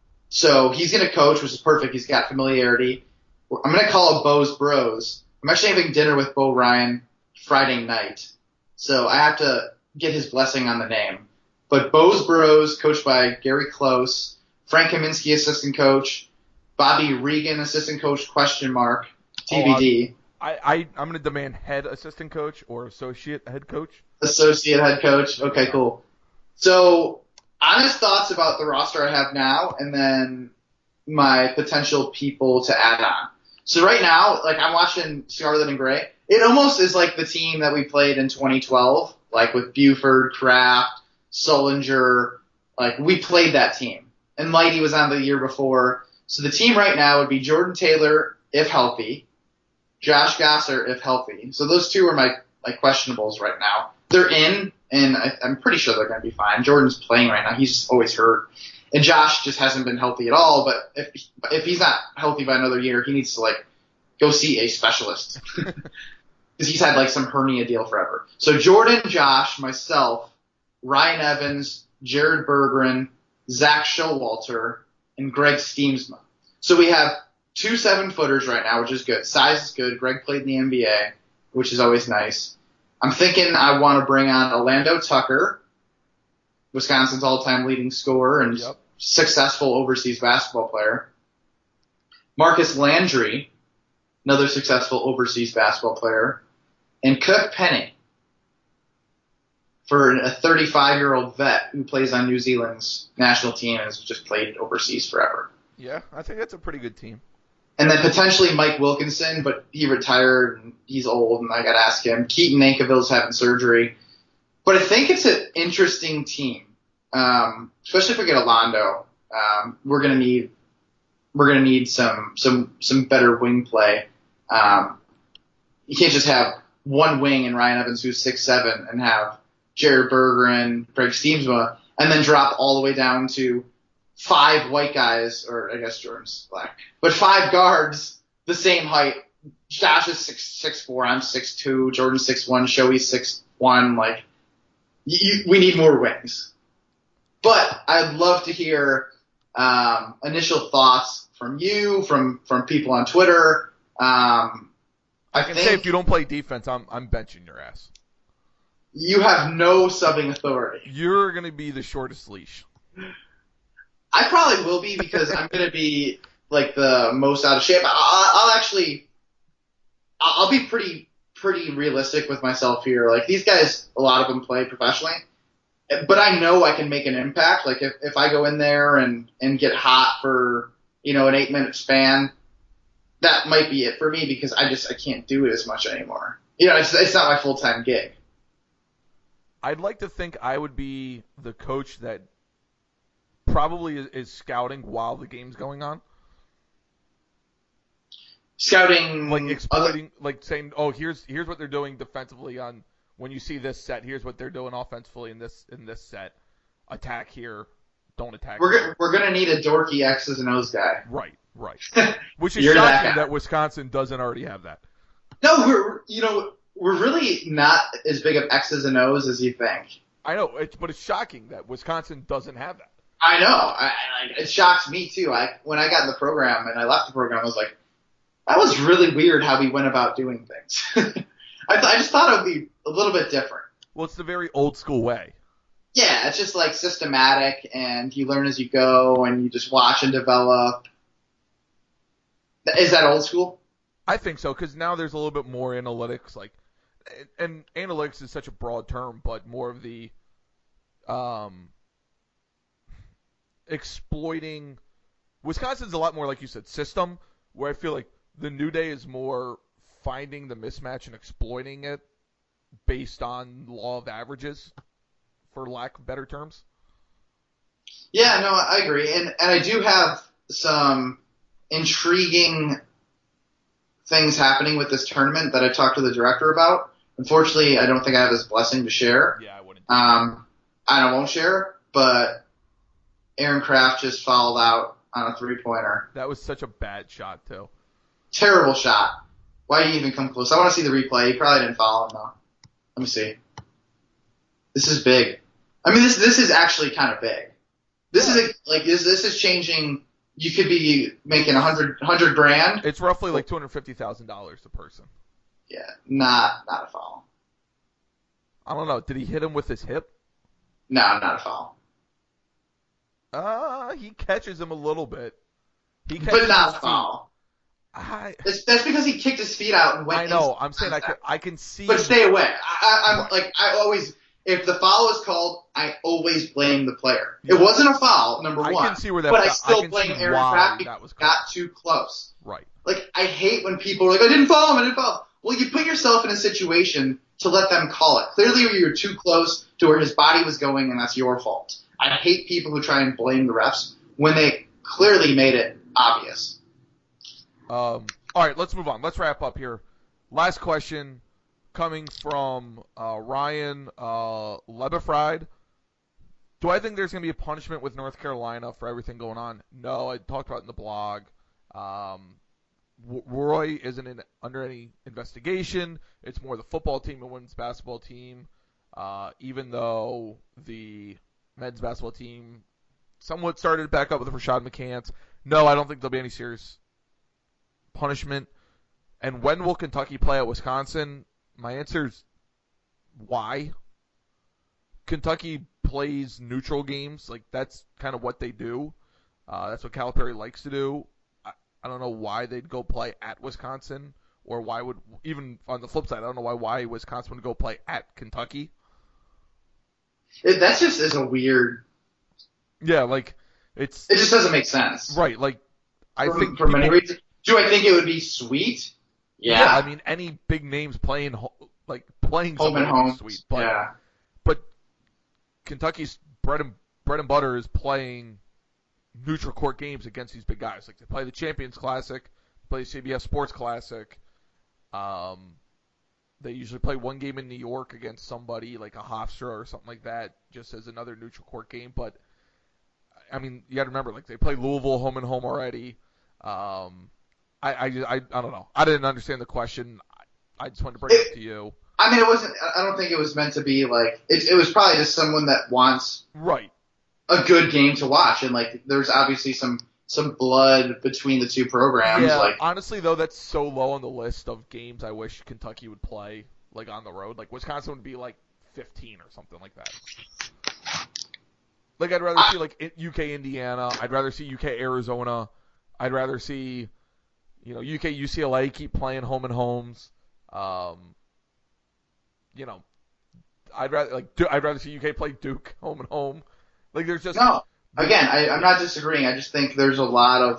so he's going to coach, which is perfect. He's got familiarity. I'm going to call it Bo's Bros. I'm actually having dinner with Bo Ryan Friday night, so I have to get his blessing on the name. But Bo's Bros, coached by Gary Close, Frank Kaminsky, assistant coach, Bobby Regan, assistant coach, question mark, T B D. I, I, I'm going to demand head assistant coach or associate head coach. Associate head coach. Okay, cool. So, honest thoughts about the roster I have now, and then my potential people to add on. So right now, like I'm watching Scarlet and Gray. It almost is like the team that we played in twenty twelve, like with Buford, Kraft, Sullinger. Like we played that team, and Lighty was on the year before. So the team right now would be Jordan Taylor if healthy, Josh Gasser if healthy. So those two are my like questionables right now. They're in, and I, I'm pretty sure they're going to be fine. Jordan's playing right now. He's always hurt. And Josh just hasn't been healthy at all, but if if he's not healthy by another year, he needs to, like, go see a specialist. Because he's had, like, some hernia deal forever. So Jordan, Josh, myself, Ryan Evans, Jared Berggren, Zach Showalter, and Greg Steemsma. So we have two seven-footers right now, which is good. Size is good. Greg played in the N B A, which is always nice. I'm thinking I want to bring on Orlando Tucker, Wisconsin's all-time leading scorer and Yep. successful overseas basketball player. Marcus Landry, another successful overseas basketball player. And Cook Penny, for a thirty-five-year-old vet who plays on New Zealand's national team and has just played overseas forever. Yeah, I think that's a pretty good team. And then potentially Mike Wilkinson, but he retired and he's old, and I got to ask him. Keaton Nankiville's having surgery. But I think it's an interesting team, um, especially if we get Alondo. Um, we're gonna need we're gonna need some some some better wing play. Um, you can't just have one wing and Ryan Evans who's six seven and have Jared Berggren, Greg Steemsma, and then drop all the way down to five white guys, or I guess Jordan's black, but five guards the same height. Josh is six six four, I'm six two, Jordan's six one, Shoei's six one. Like, you, we need more wings. But I'd love to hear um, initial thoughts from you, from from people on Twitter. Um, I can think say if you don't play defense, I'm I'm benching your ass. you have no subbing authority. You're gonna be the shortest leash. I probably will be because I'm going to be like the most out of shape. I'll, I'll actually, I'll I'll be pretty, pretty realistic with myself here. Like these guys, a lot of them play professionally, but I know I can make an impact. Like if, if I go in there and, and get hot for, you know, an eight minute span, that might be it for me because I just I can't do it as much anymore. You know, it's it's not my full time gig. I'd like to think I would be the coach that probably is, is scouting while the game's going on. Scouting, like exploiting, other, like saying, "Oh, here's here's what they're doing defensively on when you see this set. Here's what they're doing offensively in this in this set. Attack here, don't attack." We're here. gonna, we're gonna need a dorky X's and O's guy. Right, right. Which is You're that shocking guy. that Wisconsin doesn't already have that. No, we're you know we're really not as big of X's and O's as you think. I know, it's, but it's shocking that Wisconsin doesn't have that. I know. I, I, it shocks me too. I when I got in the program and I left the program, I was like, that was really weird how we went about doing things. I, th- I just thought it would be a little bit different. Well, it's the very old school way. Yeah, it's just like systematic, and you learn as you go, and you just watch and develop. Is that old school? I think so, because now there's a little bit more analytics, like, and analytics is such a broad term, but more of the um, exploiting. Wisconsin's a lot more, like you said, system, where I feel like the New Day is more finding the mismatch and exploiting it based on law of averages, for lack of better terms. Yeah, no, I agree, and and I do have some intriguing things happening with this tournament that I talked to the director about. Unfortunately, I don't think I have his blessing to share. Yeah, I wouldn't. Um, I won't share, but Aaron Kraft just fouled out on a three-pointer. That was such a bad shot, too. Terrible shot. Why did he even come close? I want to see the replay. He probably didn't foul him, though. Let me see. This is big. I mean, this this is actually kind of big. This Yeah. is a, like this this is changing. You could be making a hundred hundred grand. It's roughly like two hundred fifty thousand dollars a person. Yeah, not not a foul. I don't know. Did he hit him with his hip? No, not a foul. Uh, he catches him a little bit. He catches But him not with a feet. foul. I, That's, that's because he kicked his feet out and went. I know. into I'm saying I can, contact. I can see. But stay away. I, I, I'm Right. like I always. If the foul is called, I always blame the player. Yeah. It wasn't a foul, number I one. can see where that. but I I still can blame see Aaron why Kraft because that was he called. got too close. Right. Like, I hate when people are like, I didn't foul him, I didn't foul him. Well, you put yourself in a situation to let them call it. Clearly, you were too close to where his body was going, and that's your fault. I hate people who try and blame the refs when they clearly made it obvious. Um. All right. Let's move on. Let's wrap up here. Last question, coming from uh, Ryan uh, Lebefried. Do I think there's going to be a punishment with North Carolina for everything going on? No, I talked about it in the blog. Um, W- Roy isn't in, under any investigation. It's more the football team and women's basketball team. Uh, even though the men's basketball team somewhat started back up with Rashad McCants. No, I don't think there'll be any serious punishment. And when will Kentucky play at Wisconsin? My answer is why. Kentucky plays neutral games. Like, that's kind of what they do. Uh, that's what Calipari likes to do. I, I don't know why they'd go play at Wisconsin, or why would, even on the flip side, I don't know why why Wisconsin would go play at Kentucky. It, that just is a weird. Yeah, like, it's... It just doesn't make sense. Right, like, I for, think for many people- reasons. Do I think it would be sweet? Yeah. Yeah, I mean, any big names playing, ho- like, playing home and somebody would home. be sweet. But, Yeah. but Kentucky's bread and, bread and butter is playing neutral court games against these big guys. Like, they play the Champions Classic, play the C B S Sports Classic. Um, they usually play one game in New York against somebody like a Hofstra or something like that, just as another neutral court game. But, I mean, you got to remember, like, they play Louisville home and home already. Um, I, I, I, I don't know. I didn't understand the question. I, I just wanted to bring it up to you. I mean, it wasn't. I don't think it was meant to be like. It, it was probably just someone that wants Right. a good game to watch, and like, there's obviously some some blood between the two programs. Yeah, Like, honestly, though, that's so low on the list of games I wish Kentucky would play, like, on the road. Like, Wisconsin would be, like, fifteen or something like that. Like, I'd rather I- see, like, U K Indiana. I'd rather see U K Arizona. I'd rather see, you know, U K U C L A keep playing home and homes. Um, you know, I'd rather, like, Du- I'd rather see U K play Duke home and home. Like, there's just... no. Again, I, I'm not disagreeing. I just think there's a lot of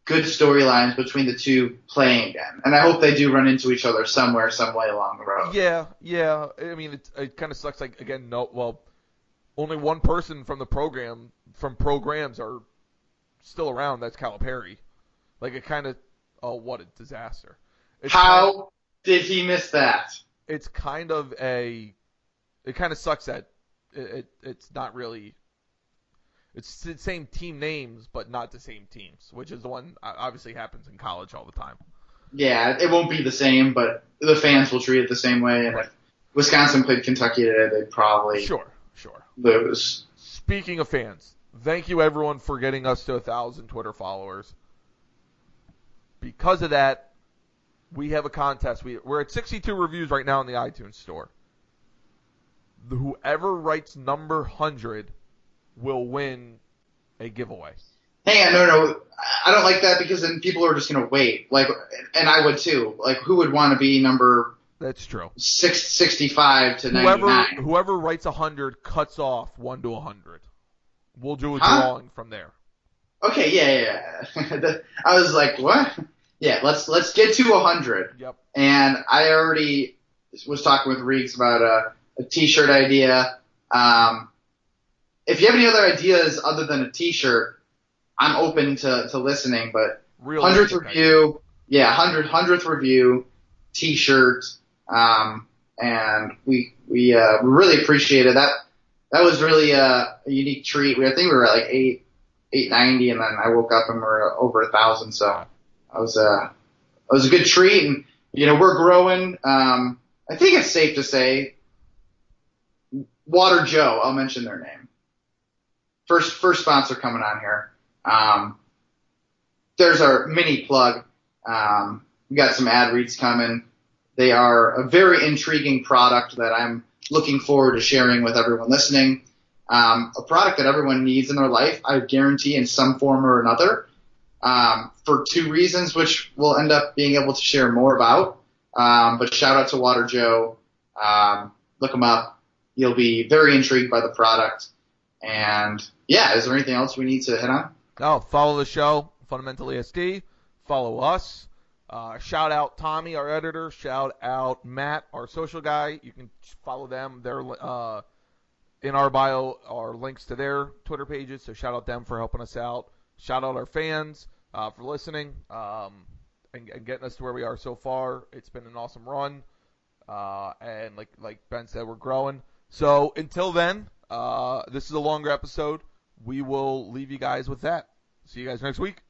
good storylines between the two playing again. And I hope they do run into each other somewhere, some way along the road. Yeah, yeah. I mean, it, it kind of sucks. Like again, no. Well, only one person from the program from programs are still around. That's Calipari. Like it kind of. Oh, what a disaster! It's How kind of, did he miss that? It's kind of a. It kind of sucks that it, it it's not really. It's the same team names, but not the same teams, which is the one obviously happens in college all the time. Yeah, it won't be the same, but the fans will treat it the same way. And if Wisconsin played Kentucky today, they'd probably Sure, sure. lose. Speaking of fans, thank you everyone for getting us to a thousand Twitter followers. Because of that, we have a contest. We, we're at sixty-two reviews right now in the iTunes store. The, whoever writes number one hundred will win a giveaway. Hang on, no, no, I don't like that because then people are just going to wait. Like, and I would too. Like, who would want to be number That's true. six sixty-five to Whoever ninety-nine? whoever writes one hundred cuts off one to one hundred. We'll do a Huh? drawing from there. Okay, yeah, yeah, yeah. I was like, what? Yeah, let's let's get to one hundred. Yep. And I already was talking with Reeks about a, a T-shirt idea. Um, if you have any other ideas other than a T-shirt, I'm open to, to listening. But hundredth Realistic review, yeah, hundred hundredth review, T-shirt, um, and we we uh, we really appreciated that. That was really a, a unique treat. We I think we were at like eight eight ninety, and then I woke up and we we're over a thousand. So I was uh, it was a good treat, and you know we're growing. Um, I think it's safe to say, Water Joe. I'll mention their name. First first sponsor coming on here. Um, there's our mini plug. Um, we got some ad reads coming. They are a very intriguing product that I'm looking forward to sharing with everyone listening. Um, a product that everyone needs in their life, I guarantee, in some form or another, um, for two reasons, which we'll end up being able to share more about. Um, but shout out to Water Joe. Um, look them up. You'll be very intrigued by the product. And, yeah, is there anything else we need to hit on? No, follow the show, Fundamental E S D. Follow us. Uh, shout out Tommy, our editor. Shout out Matt, our social guy. You can follow them. They're uh, in our bio are links to their Twitter pages, so shout out them for helping us out. Shout out our fans uh, for listening um, and, and getting us to where we are so far. It's been an awesome run, uh, and like like Ben said, we're growing. So until then, uh, this is a longer episode. We will leave you guys with that. See you guys next week.